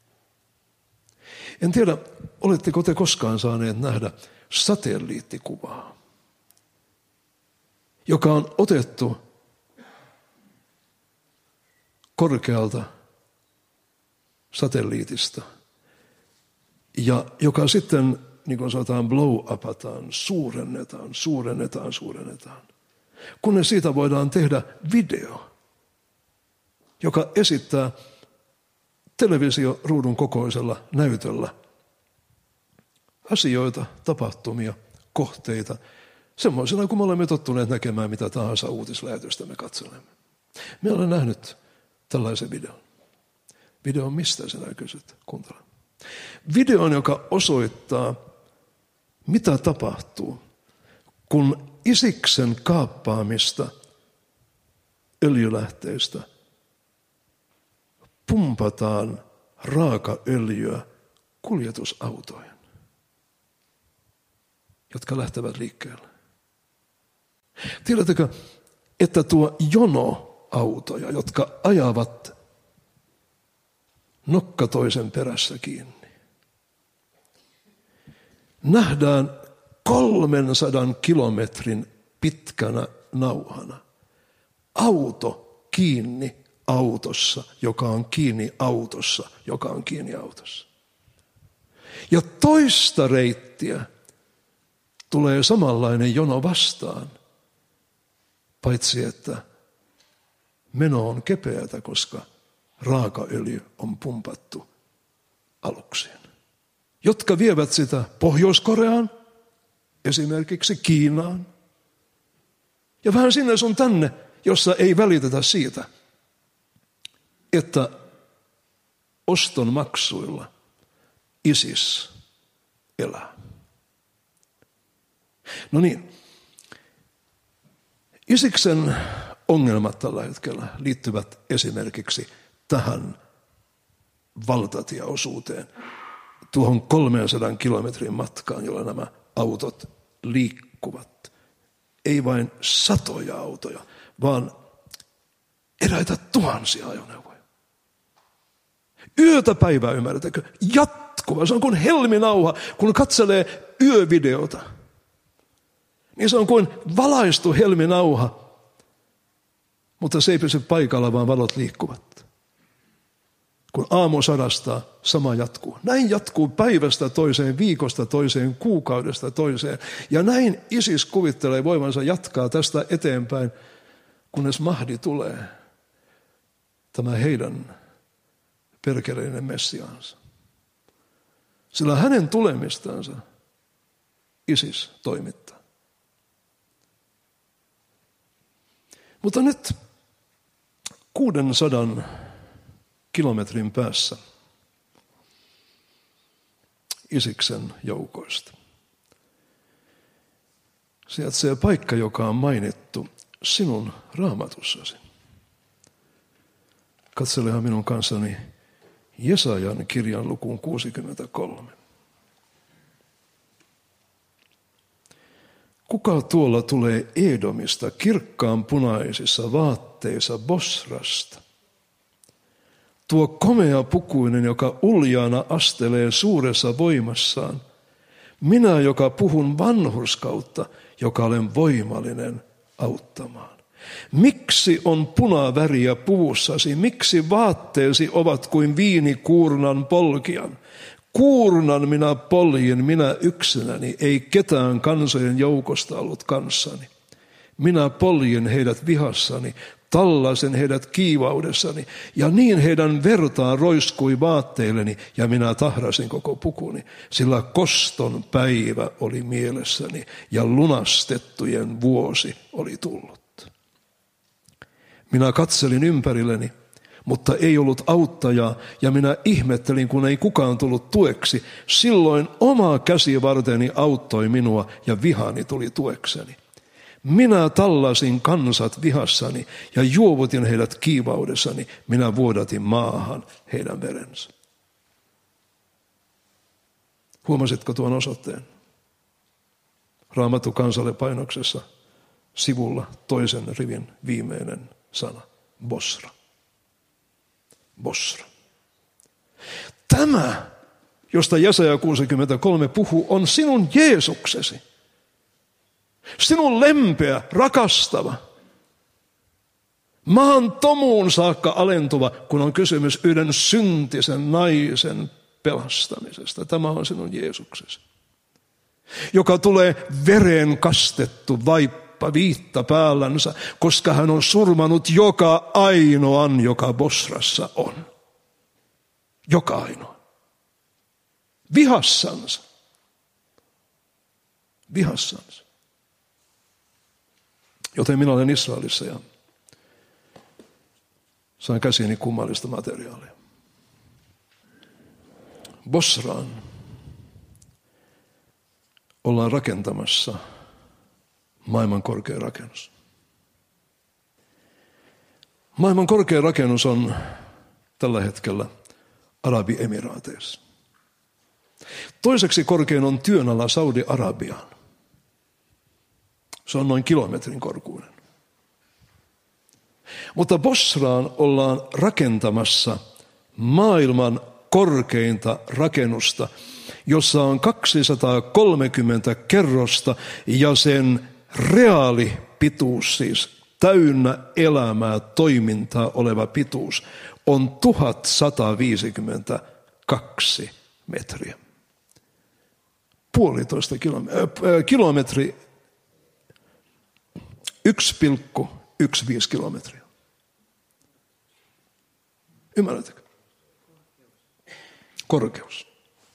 S1: En tiedä, oletteko te koskaan saaneet nähdä satelliittikuvaa, joka on otettu korkealta satelliitista ja joka sitten, niin kuin sanotaan, blow-upataan, suurennetaan, suurennetaan, suurennetaan. Kunnes siitä voidaan tehdä video, joka esittää televisioruudun kokoisella näytöllä asioita, tapahtumia, kohteita, semmoisena kuin me olemme tottuneet näkemään mitä tahansa uutislähetystä me katselemme. Minä olen nähnyt tällaisen videon. Videon mistä sinä kysyt? Kuuntele. Videon, joka osoittaa, mitä tapahtuu, kun Isiksen kaappaamista öljylähteistä pumpataan raakaöljyä kuljetusautoihin, jotka lähtevät liikkeelle. Tiedättekö, että tuo jonoautoja, jotka ajavat nokka toisen perässä kiinni, nähdään kolmensadan kilometrin pitkänä nauhana. Auto kiinni autossa, joka on kiinni autossa, joka on kiinni autossa. Ja toista reittiä tulee samanlainen jono vastaan, paitsi että meno on kepeätä, koska raakaöljy on pumpattu aluksiin, jotka vievät sitä Pohjois-Koreaan, esimerkiksi Kiinaan, ja vähän sinne sun tänne, jossa ei välitetä siitä, että oston maksuilla ISIS elää. No niin, Isiksen ongelmat tällä hetkellä liittyvät esimerkiksi tähän valtatieosuuteen, tuohon kolmesataa kilometrin matkaan, jolla nämä autot liikkuvat. Ei vain satoja autoja, vaan eräitä tuhansia ajoneuvoja. Yötä päivää, ymmärrätkö? Jatkuva. Se on kuin helminauha, kun katselee yövideota. Niin se on kuin valaistu helminauha, mutta se ei pysy paikalla, vaan valot liikkuvat. Kun aamu sadastaa, sama jatkuu. Näin jatkuu päivästä toiseen, viikosta toiseen, kuukaudesta toiseen. Ja näin ISIS kuvittelee voimansa jatkaa tästä eteenpäin, kunnes Mahdi tulee, tämä heidän perkeleinen messiaansa. Sillä hänen tulemistansa ISIS toimittaa. Mutta nyt kuudensadan kilometrin päässä Isiksen joukoista sijaitsee paikka, joka on mainittu sinun raamatussasi. Katselehan minun kanssani Jesajan kirjan lukuun kuusikymmentäkolme. Kuka tuolla tulee Edomista kirkkaan punaisissa vaatteissa Bosrasta? Tuo komea pukuinen, joka uljaana astelee suuressa voimassaan. Minä, joka puhun vanhurskautta, joka olen voimallinen auttamaan. Miksi on punaväriä puvussasi? Miksi vaatteesi ovat kuin viinikuurnan polkijan? Kuurnan minä poljin, minä yksinäni, ei ketään kansojen joukosta ollut kanssani. Minä poljin heidät vihassani, tallasin heidät kiivaudessani, ja niin heidän vertaan roiskui vaatteilleni, ja minä tahrasin koko pukuni, sillä koston päivä oli mielessäni, ja lunastettujen vuosi oli tullut. Minä katselin ympärilleni, mutta ei ollut auttajaa, ja minä ihmettelin, kun ei kukaan tullut tueksi. Silloin oma käsivarteni auttoi minua, ja vihani tuli tuekseni. Minä tallasin kansat vihassani, ja juovutin heidät kiivaudessani. Minä vuodatin maahan heidän verensä. Huomasitko tuon osoitteen? Raamattu kansalle painoksessa sivulla toisen rivin viimeinen sana. Bosra. Bosra. Tämä, josta Jesaja kuusikymmentäkolme puhuu, on sinun Jeesuksesi. Sinun lempeä, rakastava, maan tomuun saakka alentuva, kun on kysymys yhden syntisen naisen pelastamisesta. Tämä on sinun Jeesuksesi, joka tulee veren kastettu vaippa viitta päällänsä, koska hän on surmanut joka ainoan, joka Bosrassa on. Joka ainoa. Vihassansa. Vihassansa. Joten minä olen Israelissa ja sain käsiini kummallista materiaalia. Bosraan ollaan rakentamassa maailman korkein rakennus. Maailman korkein rakennus on tällä hetkellä Arabiemiraateissa. Toiseksi korkein on työn alla Saudi-Arabiaan. Se on noin kilometrin korkuinen. Mutta Bosraan ollaan rakentamassa maailman korkeinta rakennusta, jossa on kaksisataakolmekymmentä kerrosta ja sen reaalipituus, siis täynnä elämää, toimintaa oleva pituus, on tuhatsataviisikymmentäkaksi metriä. Puolitoista kilometriä, äh, kilometri, yksi pilkku yksi viisi kilometriä. Ymmärrättekö? Korkeus.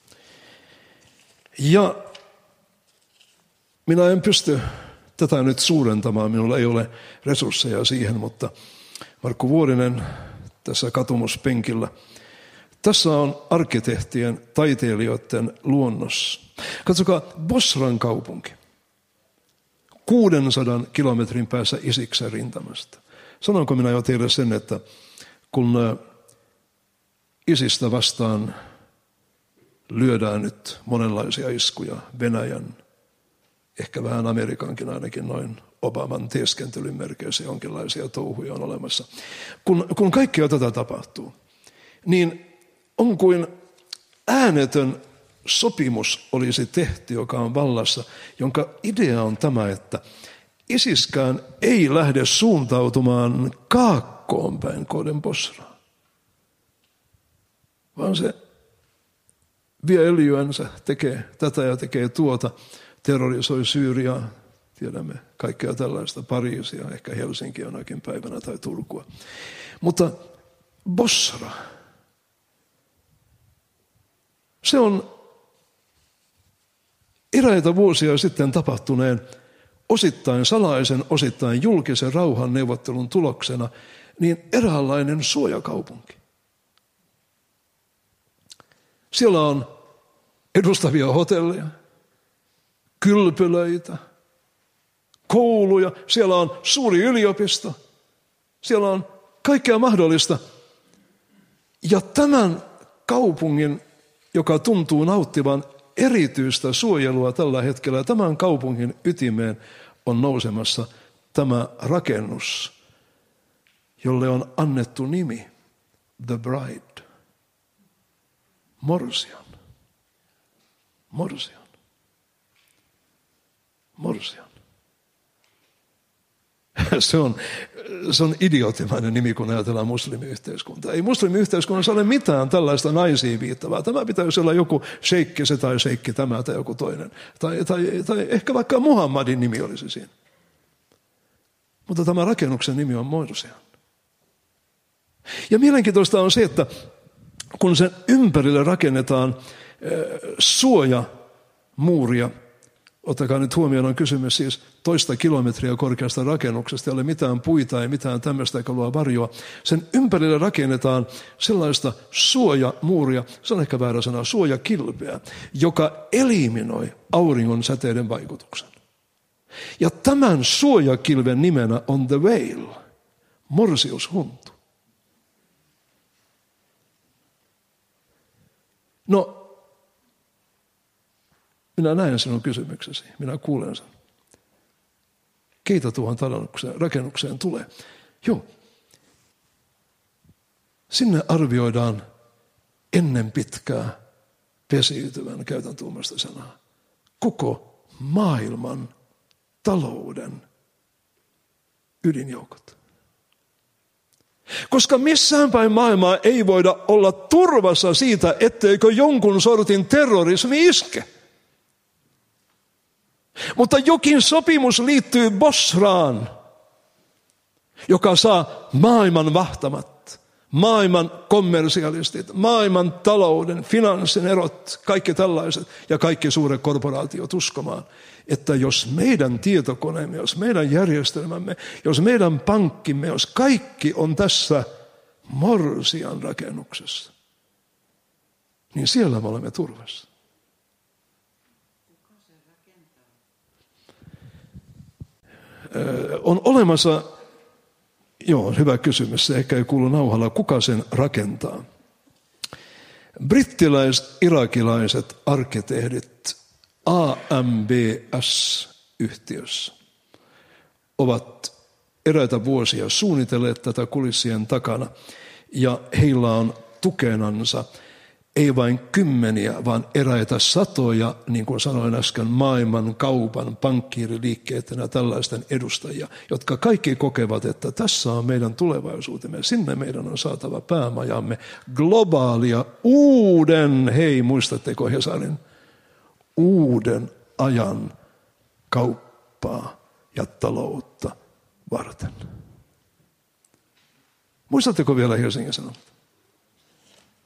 S1: Ja minä en pysty tätä nyt suurentamaan, minulla ei ole resursseja siihen, mutta Markku Vuorinen tässä katumuspenkillä. Tässä on arkkitehtien, taiteilijoiden luonnos. Katsokaa, Bosran kaupunki. kuudensadan kilometrin päässä Isiksen rintamasta. Sanonko minä jo teille sen, että kun Isistä vastaan lyödään nyt monenlaisia iskuja Venäjän, ehkä vähän Amerikankin ainakin noin Obaman teeskentelyn merkeissä jonkinlaisia touhuja on olemassa. Kun, kun kaikkea tätä tapahtuu, niin on kuin äänetön sopimus olisi tehty, joka on vallassa, jonka idea on tämä, että Isiskään ei lähde suuntautumaan kaakkoon päin kohden Bosraa, vaan se vie öljyänsä, tekee tätä ja tekee tuota, terrorisoi Syyriaa, tiedämme kaikkea tällaista, Pariisia, ehkä Helsinki jonakin päivänä tai Turkua. Mutta Bosra, se on eräitä vuosia sitten tapahtuneen osittain salaisen, osittain julkisen rauhan neuvottelun tuloksena niin eräänlainen suojakaupunki. Siellä on edustavia hotelleja, kylpylöitä, kouluja, siellä on suuri yliopisto, siellä on kaikkea mahdollista. Ja tämän kaupungin, joka tuntuu nauttivan erityistä suojelua tällä hetkellä, tämän kaupungin ytimeen on nousemassa tämä rakennus, jolle on annettu nimi The Bride. Morsian. Morsian. Morsian. Se on, se on idioottimainen nimi, kun ajatellaan muslimiyhteiskuntaa. Ei muslimiyhteiskunnassa ole mitään tällaista naisiin viittavaa. Tämä pitäisi olla joku sheikki se tai sheikki tämä tai joku toinen. Tai, tai, tai ehkä vaikka Muhammadin nimi olisi siinä. Mutta tämä rakennuksen nimi on Morsian. Ja mielenkiintoista on se, että kun sen ympärille rakennetaan suojamuuria, ottakaa nyt huomioon, on kysymys siis toista kilometriä korkeasta rakennuksesta, ei ole mitään puita, ei mitään tämmöistä, eikä luo varjoa. Sen ympärille rakennetaan sellaista suojamuuria, se on ehkä väärä sana, suojakilpeä, joka eliminoi auringon säteiden vaikutuksen. Ja tämän suojakilven nimenä on The Veil, morsiushuntu. No, minä näen sinun kysymyksesi, minä kuulen sen. Keitä tuohon rakennukseen tulee? Joo. Sinne arvioidaan ennen pitkää pesiytyvän, käytän tuommoista sanaa, koko maailman talouden ydinjoukot. Koska missään päin maailmaa ei voida olla turvassa siitä, etteikö jonkun sortin terrorismi iske. Mutta jokin sopimus liittyy Bosraan, joka saa maailman vahtamat, maailman kommersialistit, maailman talouden, finanssin erot, kaikki tällaiset ja kaikki suuret korporaatiot uskomaan, että jos meidän tietokoneemme, jos meidän järjestelmämme, jos meidän pankkimme, jos kaikki on tässä Morsian rakennuksessa, niin siellä me olemme turvassa. On olemassa, joo, hyvä kysymys, se ehkä ei kuulu nauhalla, kuka sen rakentaa. Brittiläis-irakilaiset arkkitehdit A M B S-yhtiössä ovat eräitä vuosia suunnitelleet tätä kulissien takana ja heillä on tukenansa ei vain kymmeniä, vaan eräitä satoja, niin kuin sanoin äsken, maailman kaupan, pankkiiriliikkeiden ja tällaisten edustajia, jotka kaikki kokevat, että tässä on meidän tulevaisuutemme. Sinne meidän on saatava päämajamme globaalia uuden, hei muistatteko Hesarin, uuden ajan kauppaa ja taloutta varten. Muistatteko vielä Helsingin Sanomat?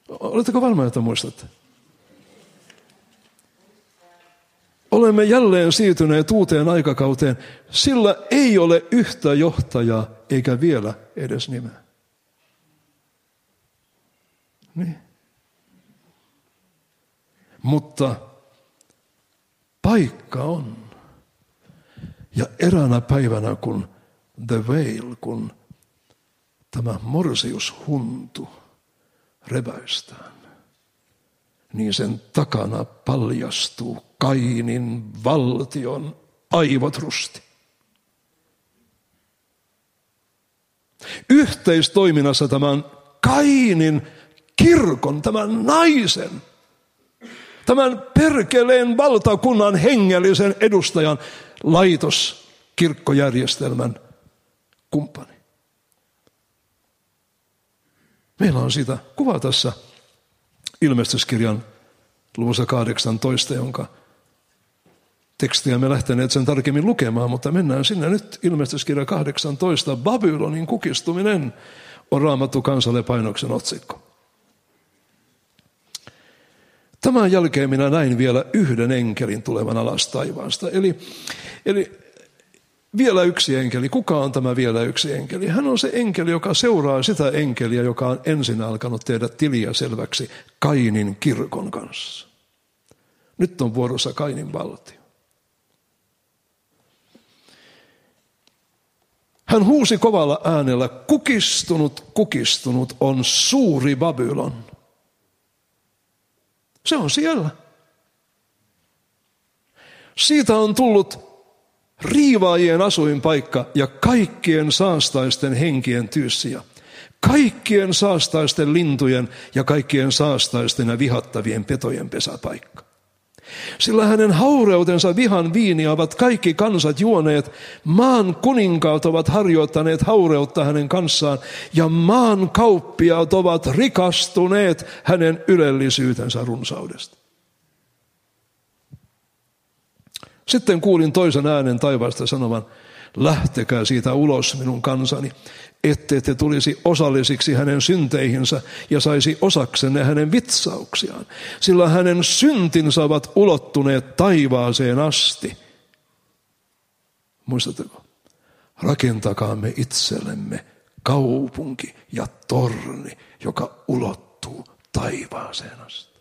S1: Oletteko varma, että muistatte? Olemme jälleen siirtyneet uuteen aikakauteen. Sillä ei ole yhtä johtajaa, eikä vielä edes nimeä. Niin. Mutta paikka on. Ja eräänä päivänä, kun The Veil, kun tämä morsiushuntu reväistään, niin sen takana paljastuu Kainin valtion aivot rusti. Yhteistoiminnassa tämän Kainin kirkon, tämän naisen, tämän perkeleen valtakunnan hengellisen edustajan laitoskirkkojärjestelmän kumppani. Meillä on siitä kuva tässä Ilmestyskirjan luvussa kahdeksantoista, jonka tekstiä me lähteneet sen tarkemmin lukemaan, mutta mennään sinne nyt. Ilmestyskirja kahdeksantoista, Babylonin kukistuminen on Raamattu kansalle painoksen otsikko. Tämän jälkeen minä näin vielä yhden enkelin tulevan alas taivaasta. Eli, eli vielä yksi enkeli. Kuka on tämä vielä yksi enkeli? Hän on se enkeli, joka seuraa sitä enkeliä, joka on ensin alkanut tehdä tiliä selväksi Kainin kirkon kanssa. Nyt on vuorossa Kainin valtio. Hän huusi kovalla äänellä, kukistunut, kukistunut on suuri Babylon. Se on siellä. Siitä on tullut riivaajien asuinpaikka ja kaikkien saastaisten henkien tyyssiä. Kaikkien saastaisten lintujen ja kaikkien saastaisten ja vihattavien petojen pesäpaikka. Sillä hänen haureutensa vihan viiniä ovat kaikki kansat juoneet, maan kuninkaat ovat harjoittaneet haureutta hänen kanssaan, ja maan kauppiaat ovat rikastuneet hänen ylellisyytensä runsaudesta. Sitten kuulin toisen äänen taivaasta sanovan, lähtekää siitä ulos minun kansani, ettei te tulisi osallisiksi hänen synteihinsä ja saisi osaksenne hänen vitsauksiaan, sillä hänen syntinsä ovat ulottuneet taivaaseen asti. Muistatteko? Rakentakaamme itsellemme kaupunki ja torni, joka ulottuu taivaaseen asti.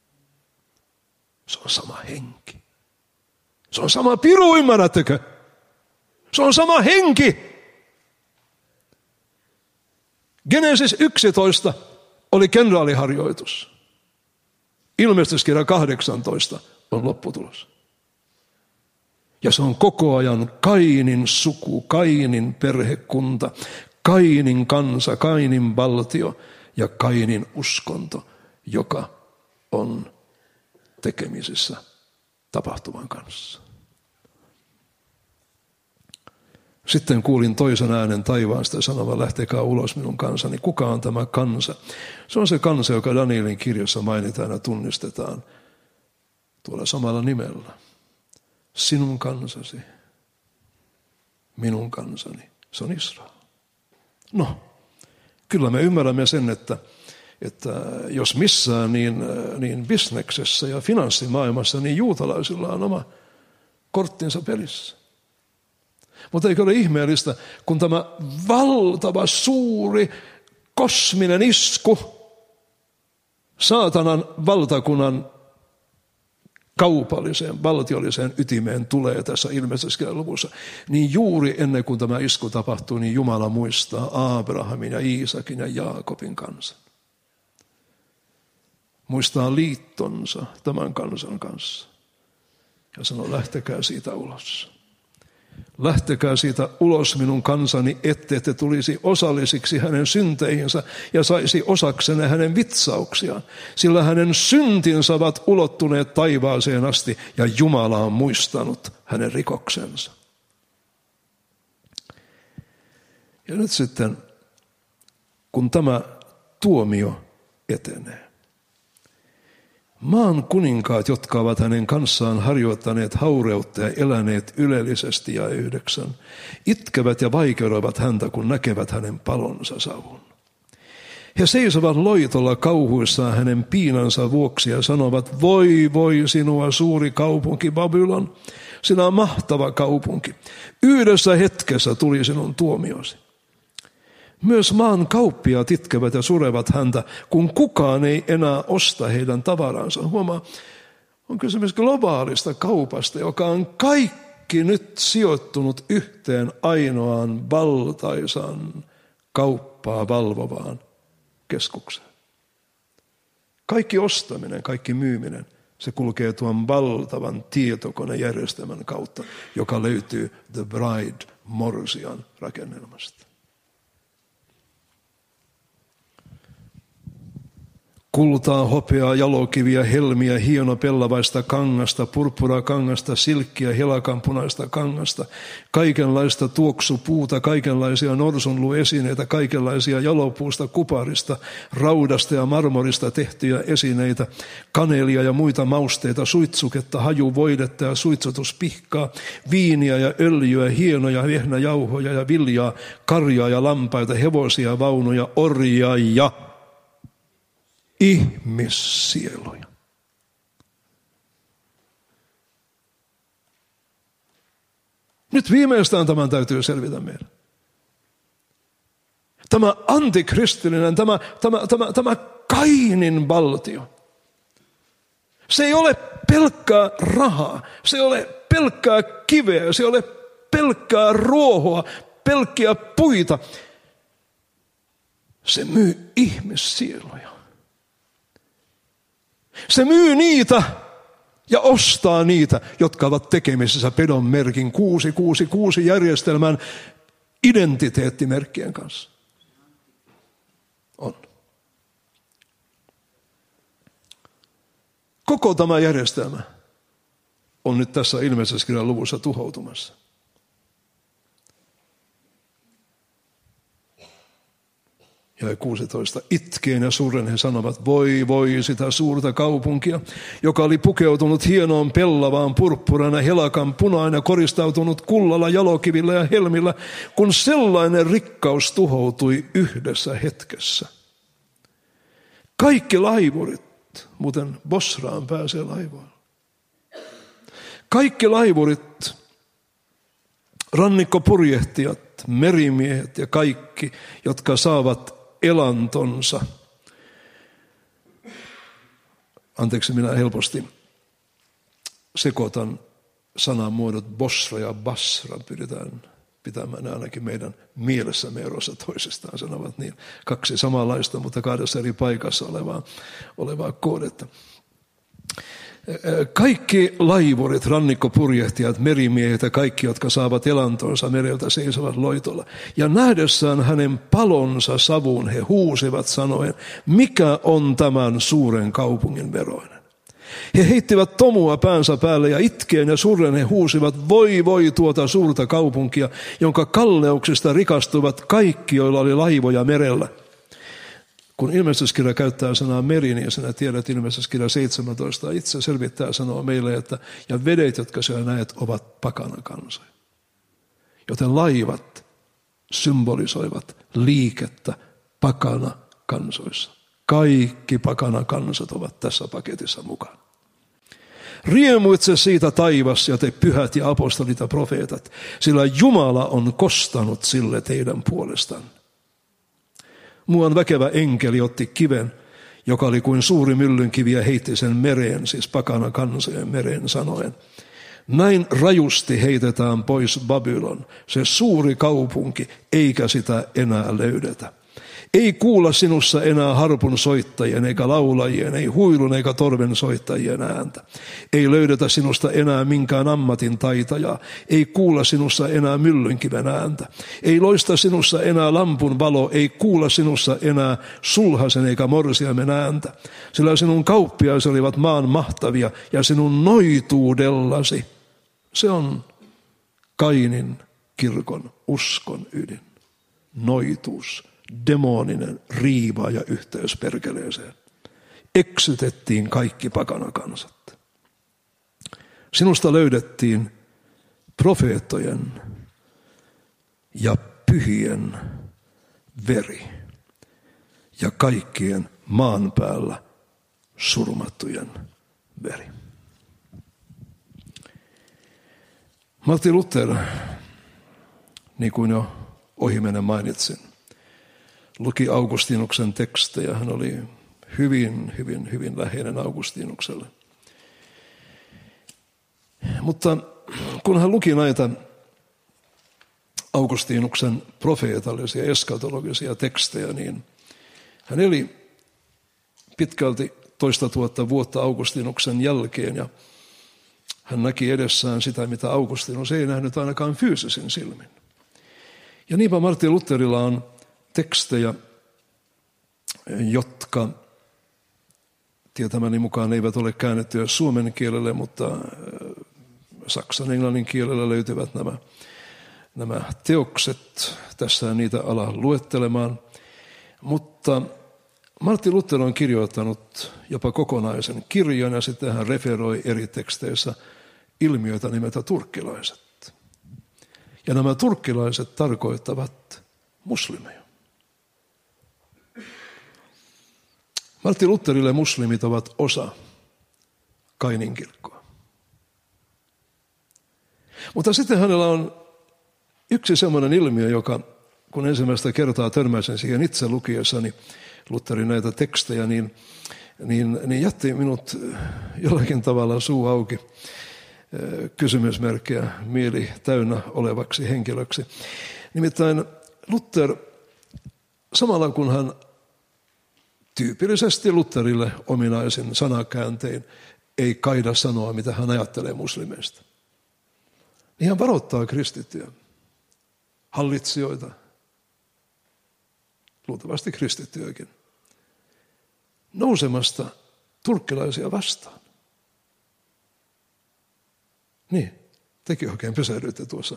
S1: Se on sama henki. Se on sama piru, ymmärrättekö? Se on sama henki. Genesis yksitoista oli kenraaliharjoitus. Ilmestyskirja kahdeksantoista on lopputulos. Ja se on koko ajan Kainin suku, Kainin perhekunta, Kainin kansa, Kainin valtio ja Kainin uskonto, joka on tekemisissä tapahtuman kanssa. Sitten kuulin toisen äänen taivaasta sanovan, lähtekää ulos minun kansani. Kuka on tämä kansa? Se on se kansa, joka Danielin kirjassa mainitaan ja tunnistetaan tuolla samalla nimellä. Sinun kansasi, minun kansani, se on Israel. No, kyllä me ymmärrämme sen, että, että jos missään, niin, niin bisneksessä ja finanssimaailmassa, niin juutalaisilla on oma korttinsa pelissä. Mutta eikö ole ihmeellistä, kun tämä valtava, suuri, kosminen isku saatanan valtakunnan kaupalliseen, valtiolliseen ytimeen tulee tässä ilmestyskirjan luvussa, niin juuri ennen kuin tämä isku tapahtuu, niin Jumala muistaa Abrahamin ja Iisakin ja Jaakobin kansan. Muistaa liittonsa tämän kansan kanssa ja sanoo, lähtekää siitä ulos. Lähtekää siitä ulos minun kansani, ettei te tulisi osallisiksi hänen synteihinsä ja saisi osaksenne hänen vitsauksiaan, sillä hänen syntinsä ovat ulottuneet taivaaseen asti ja Jumala on muistanut hänen rikoksensa. Ja nyt sitten, kun tämä tuomio etenee, maan kuninkaat, jotka ovat hänen kanssaan harjoittaneet haureutta ja eläneet ylellisesti ja yhdeksän, itkevät ja vaikeudevat häntä, kun näkevät hänen palonsa savun. He seisovat loitolla kauhuissaan hänen piinansa vuoksi ja sanovat, voi voi sinua suuri kaupunki Babylon, sinä mahtava kaupunki. Yhdessä hetkessä tuli sinun tuomiosi. Myös maan kauppiaat itkevät ja surevat häntä, kun kukaan ei enää osta heidän tavaransa. Huomaa, on kysymys globaalista kaupasta, joka on kaikki nyt sijoittunut yhteen ainoaan valtaisaan kauppaa valvovaan keskukseen. Kaikki ostaminen, kaikki myyminen, se kulkee tuon valtavan tietokonejärjestelmän kautta, joka löytyy The Bride Morsian rakennelmasta. Kultaa, hopeaa, jalokiviä, helmiä, hieno pellavaista kangasta, purppurakangasta, silkkiä, helakanpunaista kangasta, kaikenlaista tuoksupuuta, kaikenlaisia norsunluuesineitä, kaikenlaisia jalopuusta, kuparista, raudasta ja marmorista tehtyjä esineitä, kanelia ja muita mausteita, suitsuketta, hajuvoidetta ja suitsutuspihkaa, viiniä ja öljyä, hienoja vehnäjauhoja ja viljaa, karjaa ja lampaita, hevosia, vaunuja, orjia ja ihmissieluja. Nyt viimeistään tämän täytyy selvitä meille. Tämä antikristillinen, tämä, tämä, tämä, tämä Kainin valtio. Se ei ole pelkkää rahaa, se ei ole pelkkää kiveä, se ei ole pelkkää ruohoa, pelkkiä puita. Se myy ihmissieluja. Se myy niitä ja ostaa niitä, jotka ovat tekemisissä pedon merkin kuusi kuusi kuusi järjestelmän identiteettimerkkien kanssa. On. Koko tämä järjestelmä on nyt tässä ilmeisessä kirjan luvussa tuhoutumassa. Ja kuusitoista. Itkeen ja surren he sanovat, voi voi sitä suurta kaupunkia, joka oli pukeutunut hienoon pellavaan purppurana, helakan punaina, koristautunut kullalla, jalokivillä ja helmillä, kun sellainen rikkaus tuhoutui yhdessä hetkessä. Kaikki laivurit, muuten Bosraan pääsee laivoilla. Kaikki laivurit, rannikkopurjehtijat, merimiehet ja kaikki, jotka saavat elantonsa. Anteeksi, minä helposti sekoitan sanamuodot Bosra ja Basra. Pyritään pitämään ainakin meidän mielessämme erossa toisistaan. Sanovat niin kaksi samanlaista, mutta kahdessa eri paikassa olevaa, olevaa koodetta. Kaikki laivurit, rannikkopurjehtijat, merimiehet ja kaikki, jotka saavat elantonsa mereltä, seisovat loitolla. Ja nähdessään hänen palonsa savun he huusivat sanoen, mikä on tämän suuren kaupungin veroinen. He heittivät tomua päänsä päälle ja itkeen ja surren he huusivat, voi voi tuota suurta kaupunkia, jonka kalleuksista rikastuvat kaikki, joilla oli laivoja merellä. Kun ilmestyskirja käyttää sanaa meri, niin sinä tiedät ilmestyskirja seitsemäntoista itse selvittää sanoo meille, että ja vedet, jotka sinä näet, ovat pakanakansoja. Joten laivat symbolisoivat liikettä pakanakansoissa. Kaikki pakanakansat ovat tässä paketissa mukana. Riemuitse siitä taivas ja te pyhät ja apostolit ja profeetat, sillä Jumala on kostanut sille teidän puolestaan. Muuan väkevä enkeli otti kiven, joka oli kuin suuri myllynkivi ja heitti sen mereen, siis pakana kansojen mereen sanoen. Näin rajusti heitetään pois Babylon, se suuri kaupunki, eikä sitä enää löydetä. Ei kuulla sinussa enää harpun soittajien, eikä laulajien, ei huilun eikä torven soittajien ääntä. Ei löydetä sinusta enää minkään ammatin taitajaa. Ei kuulla sinussa enää myllynkiven ääntä. Ei loista sinussa enää lampun valo, ei kuulla sinussa enää sulhasen eikä morsiamen ääntä. Sillä sinun kauppiaisi olivat maan mahtavia ja sinun noituudellasi. Se on Kainin kirkon uskon ydin. Noituus. Demoninen riivaaja yhteys perkeleeseen. Eksytettiin kaikki pakanakansat. Sinusta löydettiin profeettojen ja pyhien veri. ja kaikkien maan päällä surmattujen veri. Martin Luther, niin kuin jo ohimennen mainitsin, luki Augustinuksen tekstejä. Hän oli hyvin, hyvin, hyvin läheinen Augustinukselle. Mutta kun hän luki näitä Augustinuksen profeetallisia, eskatologisia tekstejä, niin hän eli pitkälti toista tuhatta vuotta Augustinuksen jälkeen ja hän näki edessään sitä, mitä Augustinus ei nähnyt ainakaan fyysisin silmin. Ja niinpä Martin Lutherilla on tekstejä, jotka tietämäni mukaan eivät ole käännettyjä suomen kielelle, mutta saksan englannin kielellä löytyvät nämä, nämä teokset. Tässä en niitä ala luettelemaan. Mutta Martin Luther on kirjoittanut jopa kokonaisen kirjan ja sitten hän referoi eri teksteissä ilmiöitä nimeltä turkkilaiset. Ja nämä turkkilaiset tarkoittavat muslimeja. Martin Lutherille muslimit ovat osa Kainin kirkkoa. Mutta sitten hänellä on yksi sellainen ilmiö, joka kun ensimmäistä kertaa törmäsin siihen itse lukiessani Lutherin näitä tekstejä, niin, niin, niin jätti minut jollakin tavalla suu auki kysymysmerkkejä mieli täynnä olevaksi henkilöksi. Nimittäin Luther, samalla kun hän tyypillisesti Lutherille ominaisin sanakääntein ei kaida sanoa, mitä hän ajattelee muslimeista, niin hän varoittaa kristittyjä, hallitsijoita, luultavasti kristittyjäkin, nousemasta turkkilaisia vastaan. Niin, tekin oikein pysähdyitte tuossa.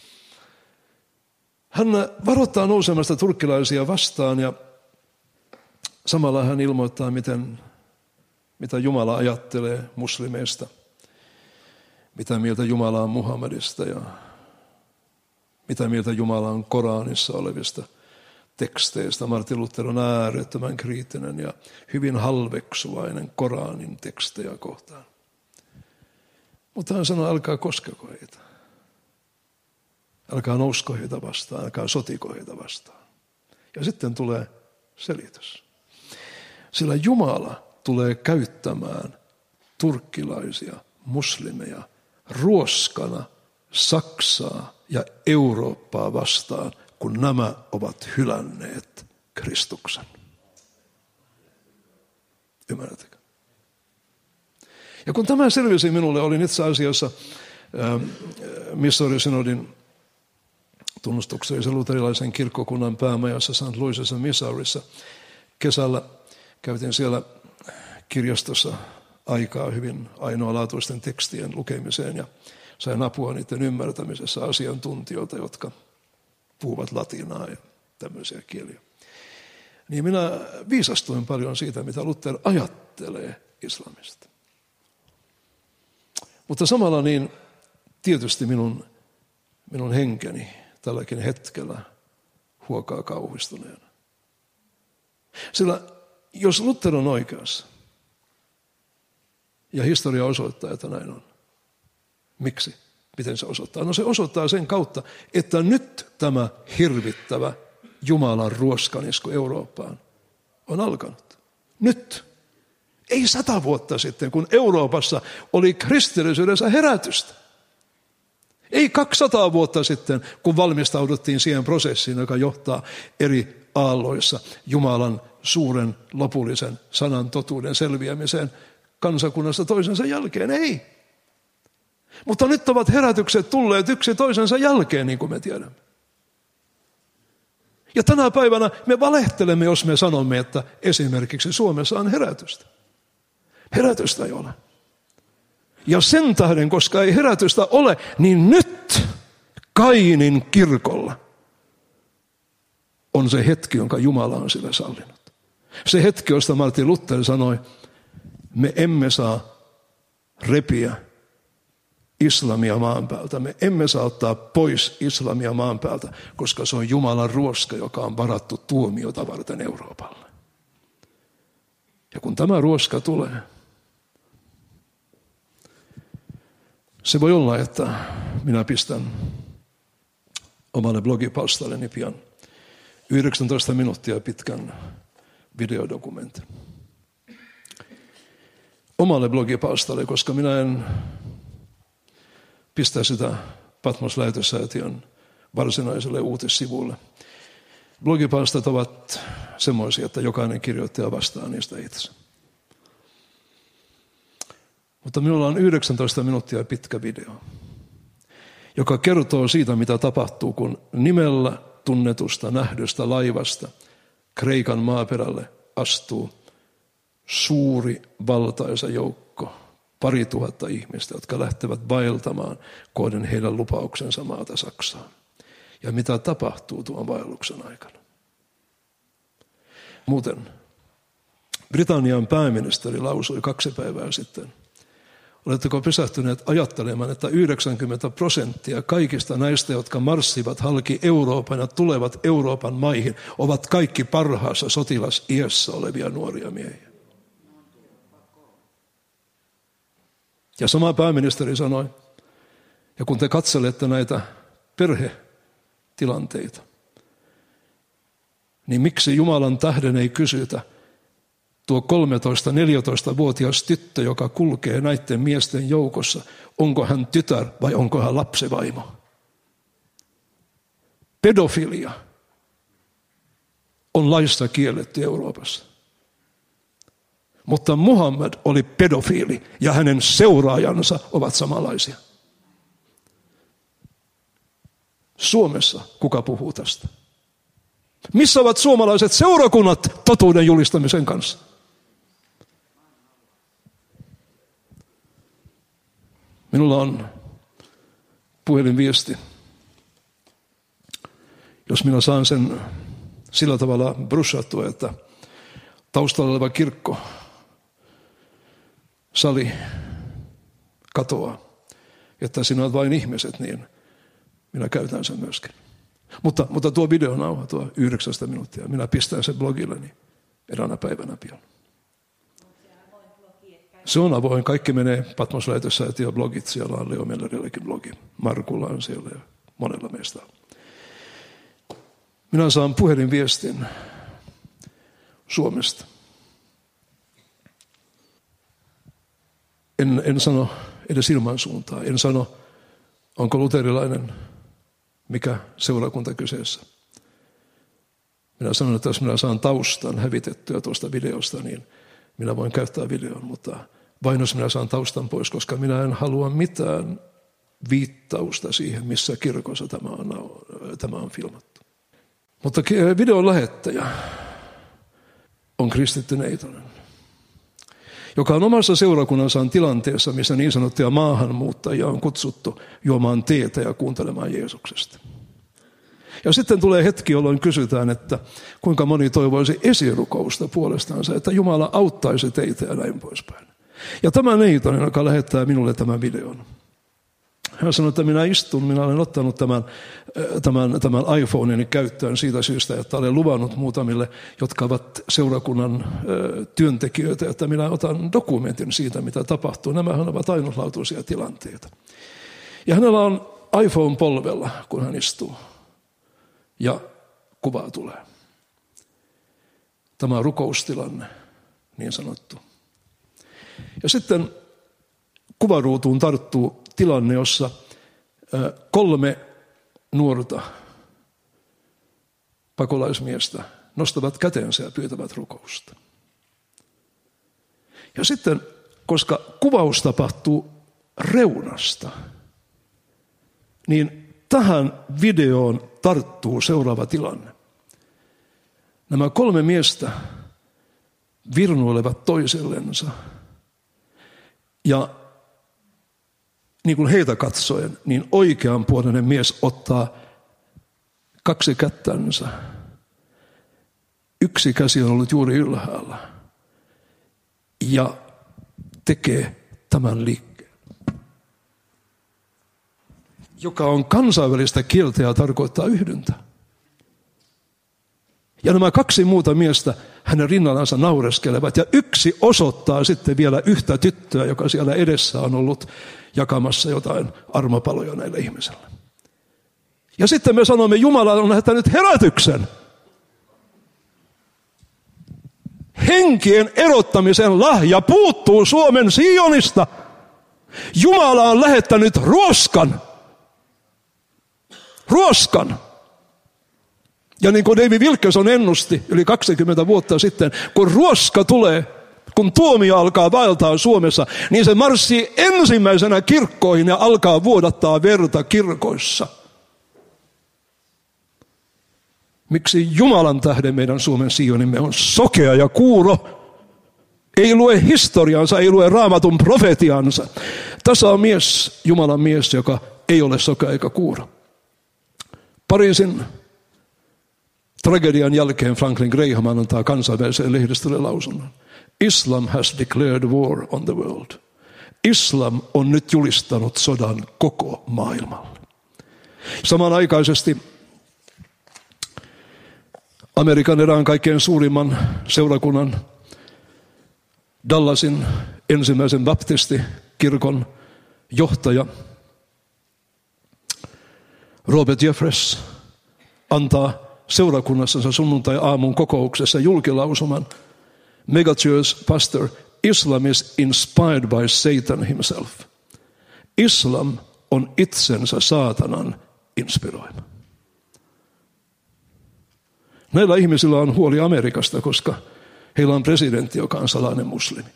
S1: Hän varoittaa nousemasta turkkilaisia vastaan ja samalla hän ilmoittaa, miten, mitä Jumala ajattelee muslimeista, mitä mieltä Jumala on Muhammedista ja mitä mieltä Jumala on Koranissa olevista teksteistä. Martin Luther on äärettömän kriittinen ja hyvin halveksuvainen Koranin tekstejä kohtaan. Mutta hän sanoi, älkää koskeko heitä. Älkää nousko heitä vastaan, älkää sotiko heitä vastaan. Ja sitten tulee selitys. Sillä Jumala tulee käyttämään turkkilaisia, muslimeja, ruoskana Saksaa ja Eurooppaa vastaan, kun nämä ovat hylänneet Kristuksen. Ymmärrättekö? Ja kun tämä selvisi minulle, olin itse asiassa äh, Missouri-synodin tunnustuksellisen luterilaisen kirkkokunnan päämajassa Saint Louisissa, Missourissa. Kesällä käytin siellä kirjastossa aikaa hyvin ainoalaatuisten tekstien lukemiseen ja sain apua niiden ymmärtämisessä asiantuntijoilta, jotka puhuvat latinaa ja tämmöisiä kieliä. Niin minä viisastuin paljon siitä, mitä Luther ajattelee islamista. Mutta samalla niin tietysti minun, minun henkeni tälläkin hetkellä huokaa kauhistuneena. Sillä jos Luther on oikeassa, ja historia osoittaa, että näin on. Miksi? Miten se osoittaa? No se osoittaa sen kautta, että nyt tämä hirvittävä Jumalan ruoskanisku Eurooppaan on alkanut. Nyt. Ei sata vuotta sitten, kun Euroopassa oli kristillisyydessä herätystä. Ei kaksisataa vuotta sitten, kun valmistauduttiin siihen prosessiin, joka johtaa eri aalloissa Jumalan suuren lopullisen sanan totuuden selviämiseen kansakunnasta toisensa jälkeen. Ei. Mutta nyt ovat herätykset tulleet yksi toisensa jälkeen, niin kuin me tiedämme. Ja tänä päivänä me valehtelemme, jos me sanomme, että esimerkiksi Suomessa on herätystä. Herätystä ei ole. Ja sen tähden, koska ei herätystä ole, niin nyt Kainin kirkolla on se hetki, jonka Jumala on sille sallinut. Se hetki, josta Martin Luther sanoi, me emme saa repiä islamia maan päältä. Me emme saa ottaa pois islamia maan päältä, koska se on Jumalan ruoska, joka on varattu tuomiota varten Euroopalle. Ja kun tämä ruoska tulee, se voi olla, että minä pistän omalle blogipalstalleni pian yhdeksäntoista minuuttia pitkän videodokumentin. Omalle blogipalstalle, koska minä en pistä sitä Patmos-lähetyssäätiön varsinaiselle uutissivulle. Blogipalstat ovat semmoisia, että jokainen kirjoittaja vastaa niistä itse. Mutta minulla on yhdeksäntoista minuuttia pitkä video, joka kertoo siitä, mitä tapahtuu, kun nimellä tunnetusta nähdystä laivasta Kreikan maaperälle astuu suuri valtaisa joukko, pari tuhatta ihmistä, jotka lähtevät vaeltamaan kohden heidän lupauksensa maata Saksaan. Ja mitä tapahtuu tuon vaelluksen aikana. Muuten Britannian pääministeri lausui kaksi päivää sitten. Oletteko pysähtyneet ajattelemaan, että yhdeksänkymmentä prosenttia kaikista näistä, jotka marssivat halki Euroopan ja tulevat Euroopan maihin, ovat kaikki parhaassa sotilasiässä olevia nuoria miehiä. Ja sama pääministeri sanoi, ja kun te katselette näitä perhetilanteita, niin miksi Jumalan tähden ei kysytä tuo kolmetoista-neljätoista-vuotias tyttö, joka kulkee näiden miesten joukossa, onko hän tytär vai onko hän lapsivaimo? Pedofilia on laissa kielletty Euroopassa. Mutta Muhammed oli pedofiili ja hänen seuraajansa ovat samanlaisia. Suomessa kuka puhuu tästä? Missä ovat suomalaiset seurakunnat totuuden julistamisen kanssa? Minulla on puhelinviesti. Jos minä saan sen sillä tavalla brushattua, että taustalla oleva kirkko, sali katoaa, että siinä on vain ihmiset, niin minä käytän sen myöskin. Mutta, mutta tuo videonauha, tuo yhdeksästä minuuttia, minä pistän sen blogilleni eräänä päivänä pian. Se on avoin. Kaikki menee Patmos-lähetyssäätiön blogit. Siellä on Leo Mellerilläkin blogi. Markulla on siellä ja monella meistä. Minä saan puhelinviestin Suomesta. En, en sano edes ilman suuntaa. En sano, onko luterilainen, mikä seurakunta kyseessä. Minä sanon, että jos minä saan taustan hävitettyä tuosta videosta, niin minä voin käyttää videon, mutta vain jos minä saan taustan pois, koska minä en halua mitään viittausta siihen, missä kirkossa tämä on, tämä on filmattu. Mutta videon lähettäjä on kristitty Neitonen, joka on omassa seurakunnassaan tilanteessa, missä niin sanottuja maahanmuuttajia on kutsuttu juomaan teetä ja kuuntelemaan Jeesuksesta. Ja sitten tulee hetki, jolloin kysytään, että kuinka moni toivoisi esirukousta puolestaansa, että Jumala auttaisi teitä ja näin poispäin. Ja tämä Neitonen, joka lähettää minulle tämän videon, hän sanoi, että minä istun, minä olen ottanut tämän, tämän, tämän iPhoneini käyttöön siitä syystä, että olen luvannut muutamille, jotka ovat seurakunnan työntekijöitä, että minä otan dokumentin siitä, mitä tapahtuu. Nämähän ovat ainutlaatuisia tilanteita. Ja hänellä on iPhone polvella, kun hän istuu. Ja kuvaa tulee. Tämä on rukoustilanne, niin sanottu. Ja sitten kuvaruutuun tarttuu tilanne, jossa kolme nuorta pakolaismiestä nostavat kätensä ja pyytävät rukousta. Ja sitten, koska kuvaus tapahtuu reunasta, niin tähän videoon tarttuu seuraava tilanne. Nämä kolme miestä virnuilevat toisellensa. Ja niin kuin heitä katsoen, niin oikeanpuoleinen mies ottaa kaksi kättänsä. Yksi käsi on ollut juuri ylhäällä. Ja tekee tämän liikkeen, joka on kansainvälistä kieltä ja tarkoittaa yhdyntä. Ja nämä kaksi muuta miestä hänen rinnallansa naureskelevat. Ja yksi osoittaa sitten vielä yhtä tyttöä, joka siellä edessä on ollut jakamassa jotain armopaloja näille ihmisille. Ja sitten me sanomme, Jumala on lähettänyt herätyksen. Henkien erottamisen lahja puuttuu Suomen Sionista. Jumala on lähettänyt ruoskan. Ruoskan. Ja niin kuin David Wilkerson ennusti yli kaksikymmentä vuotta sitten, kun ruoska tulee, kun tuomio alkaa vaeltaa Suomessa, niin se marssii ensimmäisenä kirkkoihin ja alkaa vuodattaa verta kirkoissa. Miksi Jumalan tähden meidän Suomen Sionimme on sokea ja kuuro? Ei lue historiansa, ei lue Raamatun profetiansa. Tässä on mies, Jumalan mies, joka ei ole sokea eikä kuuro. Pariisin tragedian jälkeen Franklin Graham antaa kansainväliselle lehdistölle lausunnon. Islam has declared war on the world. Islam on nyt julistanut sodan koko maailmalle. Samanaikaisesti Amerikan erään kaikkein suurimman seurakunnan Dallasin ensimmäisen baptistikirkon johtaja Robert Jeffress antaa seurakunnassansa sunnuntai-aamun kokouksessa julkilausuman Megachurch pastor, Islam is inspired by Satan himself. Islam on itsensä saatanan inspiroima. Näillä ihmisillä on huoli Amerikasta, koska heillä on presidentti, joka on salainen muslimi.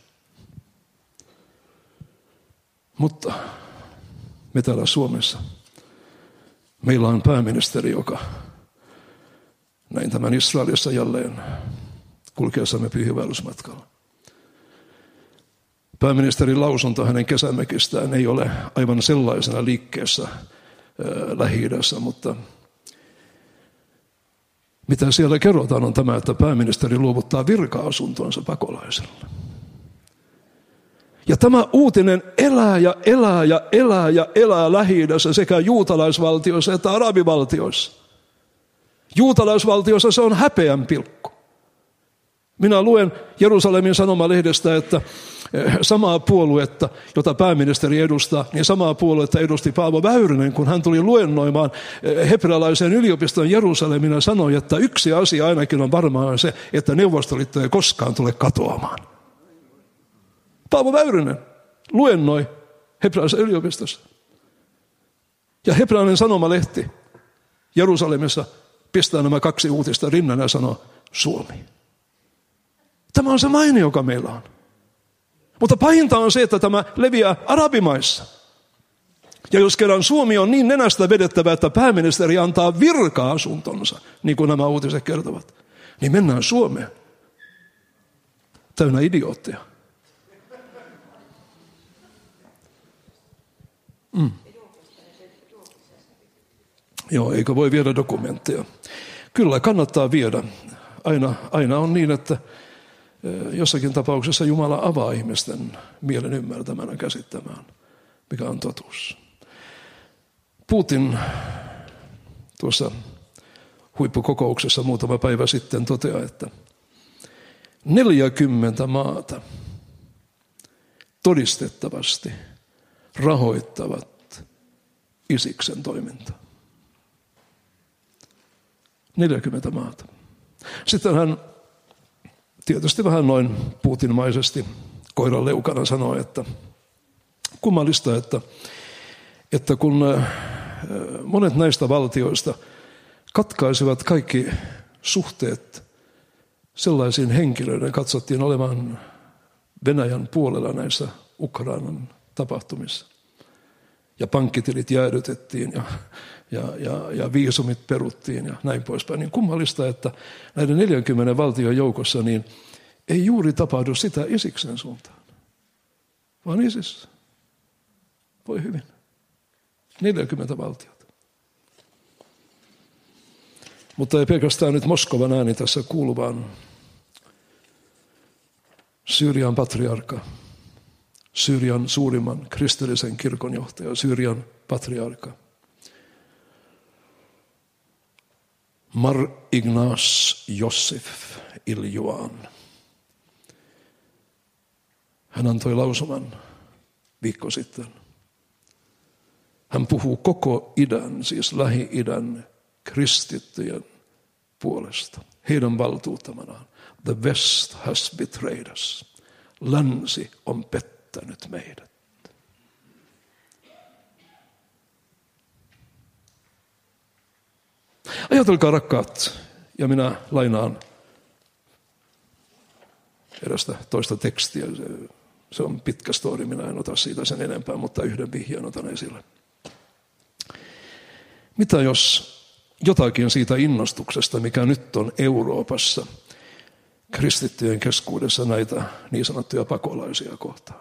S1: Mutta me täällä Suomessa, meillä on pääministeri, joka näin tämän Israelissa jälleen kulkeessamme pyhiinvaellusmatkalla. Pääministerin lausunto hänen kesämökistään ei ole aivan sellaisena liikkeessä Lähi-idässä, mutta mitä siellä kerrotaan on tämä, että pääministeri luovuttaa virka-asuntonsa pakolaiselle. Ja tämä uutinen elää ja elää ja elää ja elää Lähi-idässä sekä juutalaisvaltioissa että arabivaltioissa. Juutalaisvaltiossa se on häpeän pilkku. Minä luen Jerusalemin Sanomalehdestä, että samaa puoluetta, jota pääministeri edustaa, niin samaa puoluetta edusti Paavo Väyrynen, kun hän tuli luennoimaan hebrealaisen yliopiston Jerusalemin ja sanoi, että yksi asia ainakin on varmaan se, että Neuvostoliitto ei koskaan tule katoamaan. Paavo Väyrynen luennoi hebrealaisen yliopistossa. Ja hebrealainen Sanomalehti Jerusalemissa pistää nämä kaksi uutista rinnan ja sanoo Suomi. Tämä on se maine, joka meillä on. Mutta pahinta on se, että tämä leviää arabimaissa. Ja jos kerran Suomi on niin nenästä vedettävä, että pääministeri antaa virka-asuntonsa, niin kuin nämä uutiset kertovat, niin mennään Suomeen täynnä idiootteja. Mm. Joo, eikö voi viedä dokumentteja? Kyllä, kannattaa viedä. Aina, aina on niin, että jossakin tapauksessa Jumala avaa ihmisten mielen ymmärtämään ja käsittämään, mikä on totuus. Putin tuossa huippukokouksessa muutama päivä sitten toteaa, että neljäkymmentä maata todistettavasti rahoittavat Isiksen toimintaa. neljäkymmentä maata. Sitten hän tietysti vähän noin putinmaisesti koiran leukana sanoi, että kummallista, että, että kun monet näistä valtioista katkaisivat kaikki suhteet sellaisiin henkilöiden, katsottiin olevan Venäjän puolella näissä Ukrainan tapahtumissa. Ja pankkitilit jäädytettiin ja, ja, ja, ja viisumit peruttiin ja näin poispäin. Niin kummallista, että näiden neljänkymmenen valtion joukossa niin ei juuri tapahdu sitä Isiksen suuntaan, vaan Isis voi hyvin. neljäkymmentä valtiota. Mutta ei pelkästään nyt Moskovan ääni tässä kuulu, vaan Syyrian patriarkka, Syyrian suurimman kristillisen kirkon johtaja, Syyrian patriarkka Mar Ignace Joseph Iljuan. Hän antoi lausuman viikko sitten. Hän puhuu koko idän, siis Lähi-idän kristittyjen puolesta. Heidän valtuuttamanaan. The West has betrayed us. Länsi on pettänyt meidät. Ajatelkaa rakkaat, ja minä lainaan erästä toista tekstiä. Se, se on pitkä story, minä en ota siitä sen enempää, mutta yhden vihjeen otan esille. Mitä jos jotakin siitä innostuksesta, mikä nyt on Euroopassa kristittyjen keskuudessa näitä niin sanottuja pakolaisia kohtaan?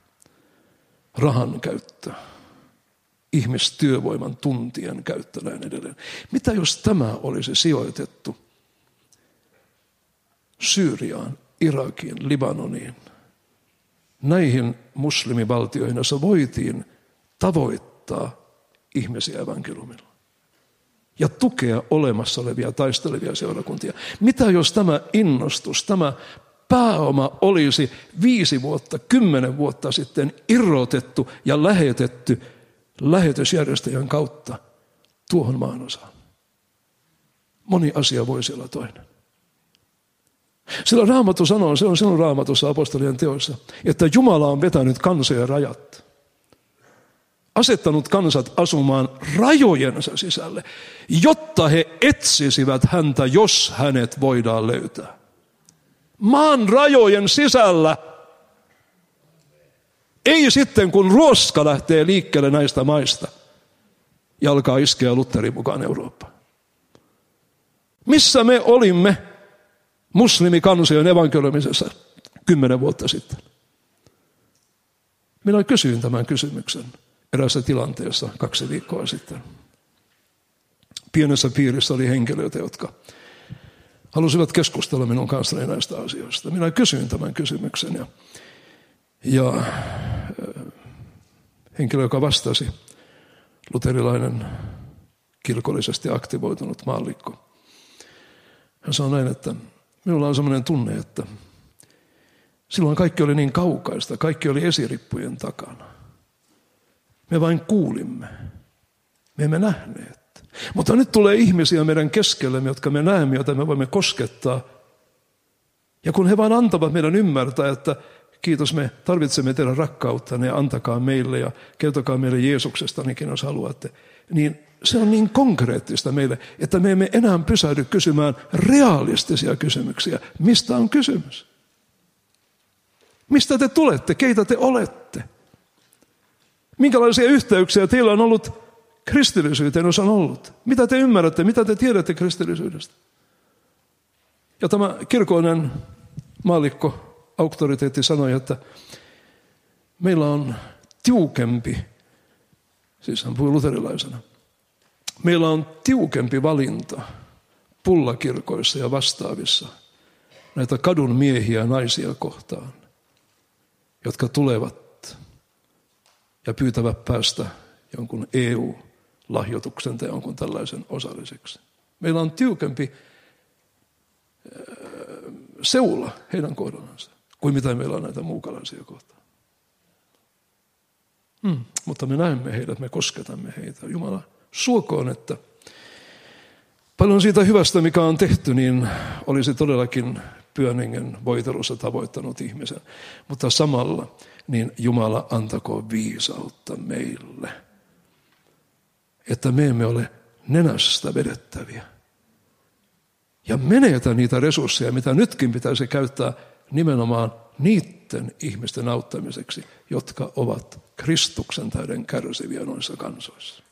S1: Rahan käyttö, ihmistyövoiman tuntien käyttö, näin edelleen. Mitä jos tämä olisi sijoitettu Syyriaan, Irakiin, Libanoniin, näihin muslimivaltioihin, joissa voitiin tavoittaa ihmisiä evankeliumilla ja tukea olemassa olevia taistelevia seurakuntia? Mitä jos tämä innostus, tämä pääoma olisi viisi vuotta, kymmenen vuotta sitten irrotettu ja lähetetty lähetysjärjestöjen kautta tuohon maanosaan? Moni asia voisi olla toinen. Sillä Raamattu sanoo, se on sinun Raamatussa apostolien teoissa, että Jumala on vetänyt kansojen rajat, asettanut kansat asumaan rajojensa sisälle, jotta he etsisivät häntä, jos hänet voidaan löytää. Maan rajojen sisällä. Ei sitten, kun ruoska lähtee liikkeelle näistä maista ja alkaa iskeä Lutherin mukaan Eurooppaan. Missä me olimme muslimikansojen evankeliumisessa kymmenen vuotta sitten? Minä kysyin tämän kysymyksen eräässä tilanteessa kaksi viikkoa sitten. Pienessä piirissä oli henkilöitä, jotka halusivat keskustella minun kanssani näistä asioista. Minä kysyin tämän kysymyksen ja, ja henkilö, joka vastasi, luterilainen, kirkollisesti aktivoitunut maallikko, hän sanoi näin, että minulla on sellainen tunne, että silloin kaikki oli niin kaukaista, kaikki oli esirippujen takana. Me vain kuulimme, me emme nähneet. Mutta nyt tulee ihmisiä meidän keskellemme, jotka me näemme, joita me voimme koskettaa. Ja kun he vain antavat meidän ymmärtää, että kiitos, me tarvitsemme teidän rakkauttanne ja antakaa meille ja kertokaa meille Jeesuksesta, ainakin jos haluatte, niin se on niin konkreettista meille, että me emme enää pysähdy kysymään realistisia kysymyksiä. Mistä on kysymys? Mistä te tulette? Keitä te olette? Minkälaisia yhteyksiä teillä on ollut kristillisyyteen, jos on ollut? Mitä te ymmärrätte? Mitä te tiedätte kristillisyydestä? Ja tämä kirkollinen maallikko, auktoriteetti sanoi, että meillä on tiukempi, siis hän puhui luterilaisena, meillä on tiukempi valinta pullakirkoissa ja vastaavissa näitä kadun miehiä ja naisia kohtaan, jotka tulevat ja pyytävät päästä jonkun E U-lahjoituksen tai jonkun tällaisen osalliseksi. Meillä on tiukempi seula heidän kohdallansa kuin mitä meillä on näitä muukalaisia kohtaan. Hmm. Mutta me näemme heidät, me kosketamme heitä. Jumala suokoon, että paljon siitä hyvästä, mikä on tehty, niin olisi todellakin Pyhän Hengen voitelussa tavoittanut ihmisen. Mutta samalla niin Jumala antakoon viisautta meille, että me emme ole nenästä vedettäviä. Ja menetä niitä resursseja, mitä nytkin pitäisi käyttää nimenomaan niiden ihmisten auttamiseksi, jotka ovat Kristuksen täyden kärsiviä noissa kansoissa.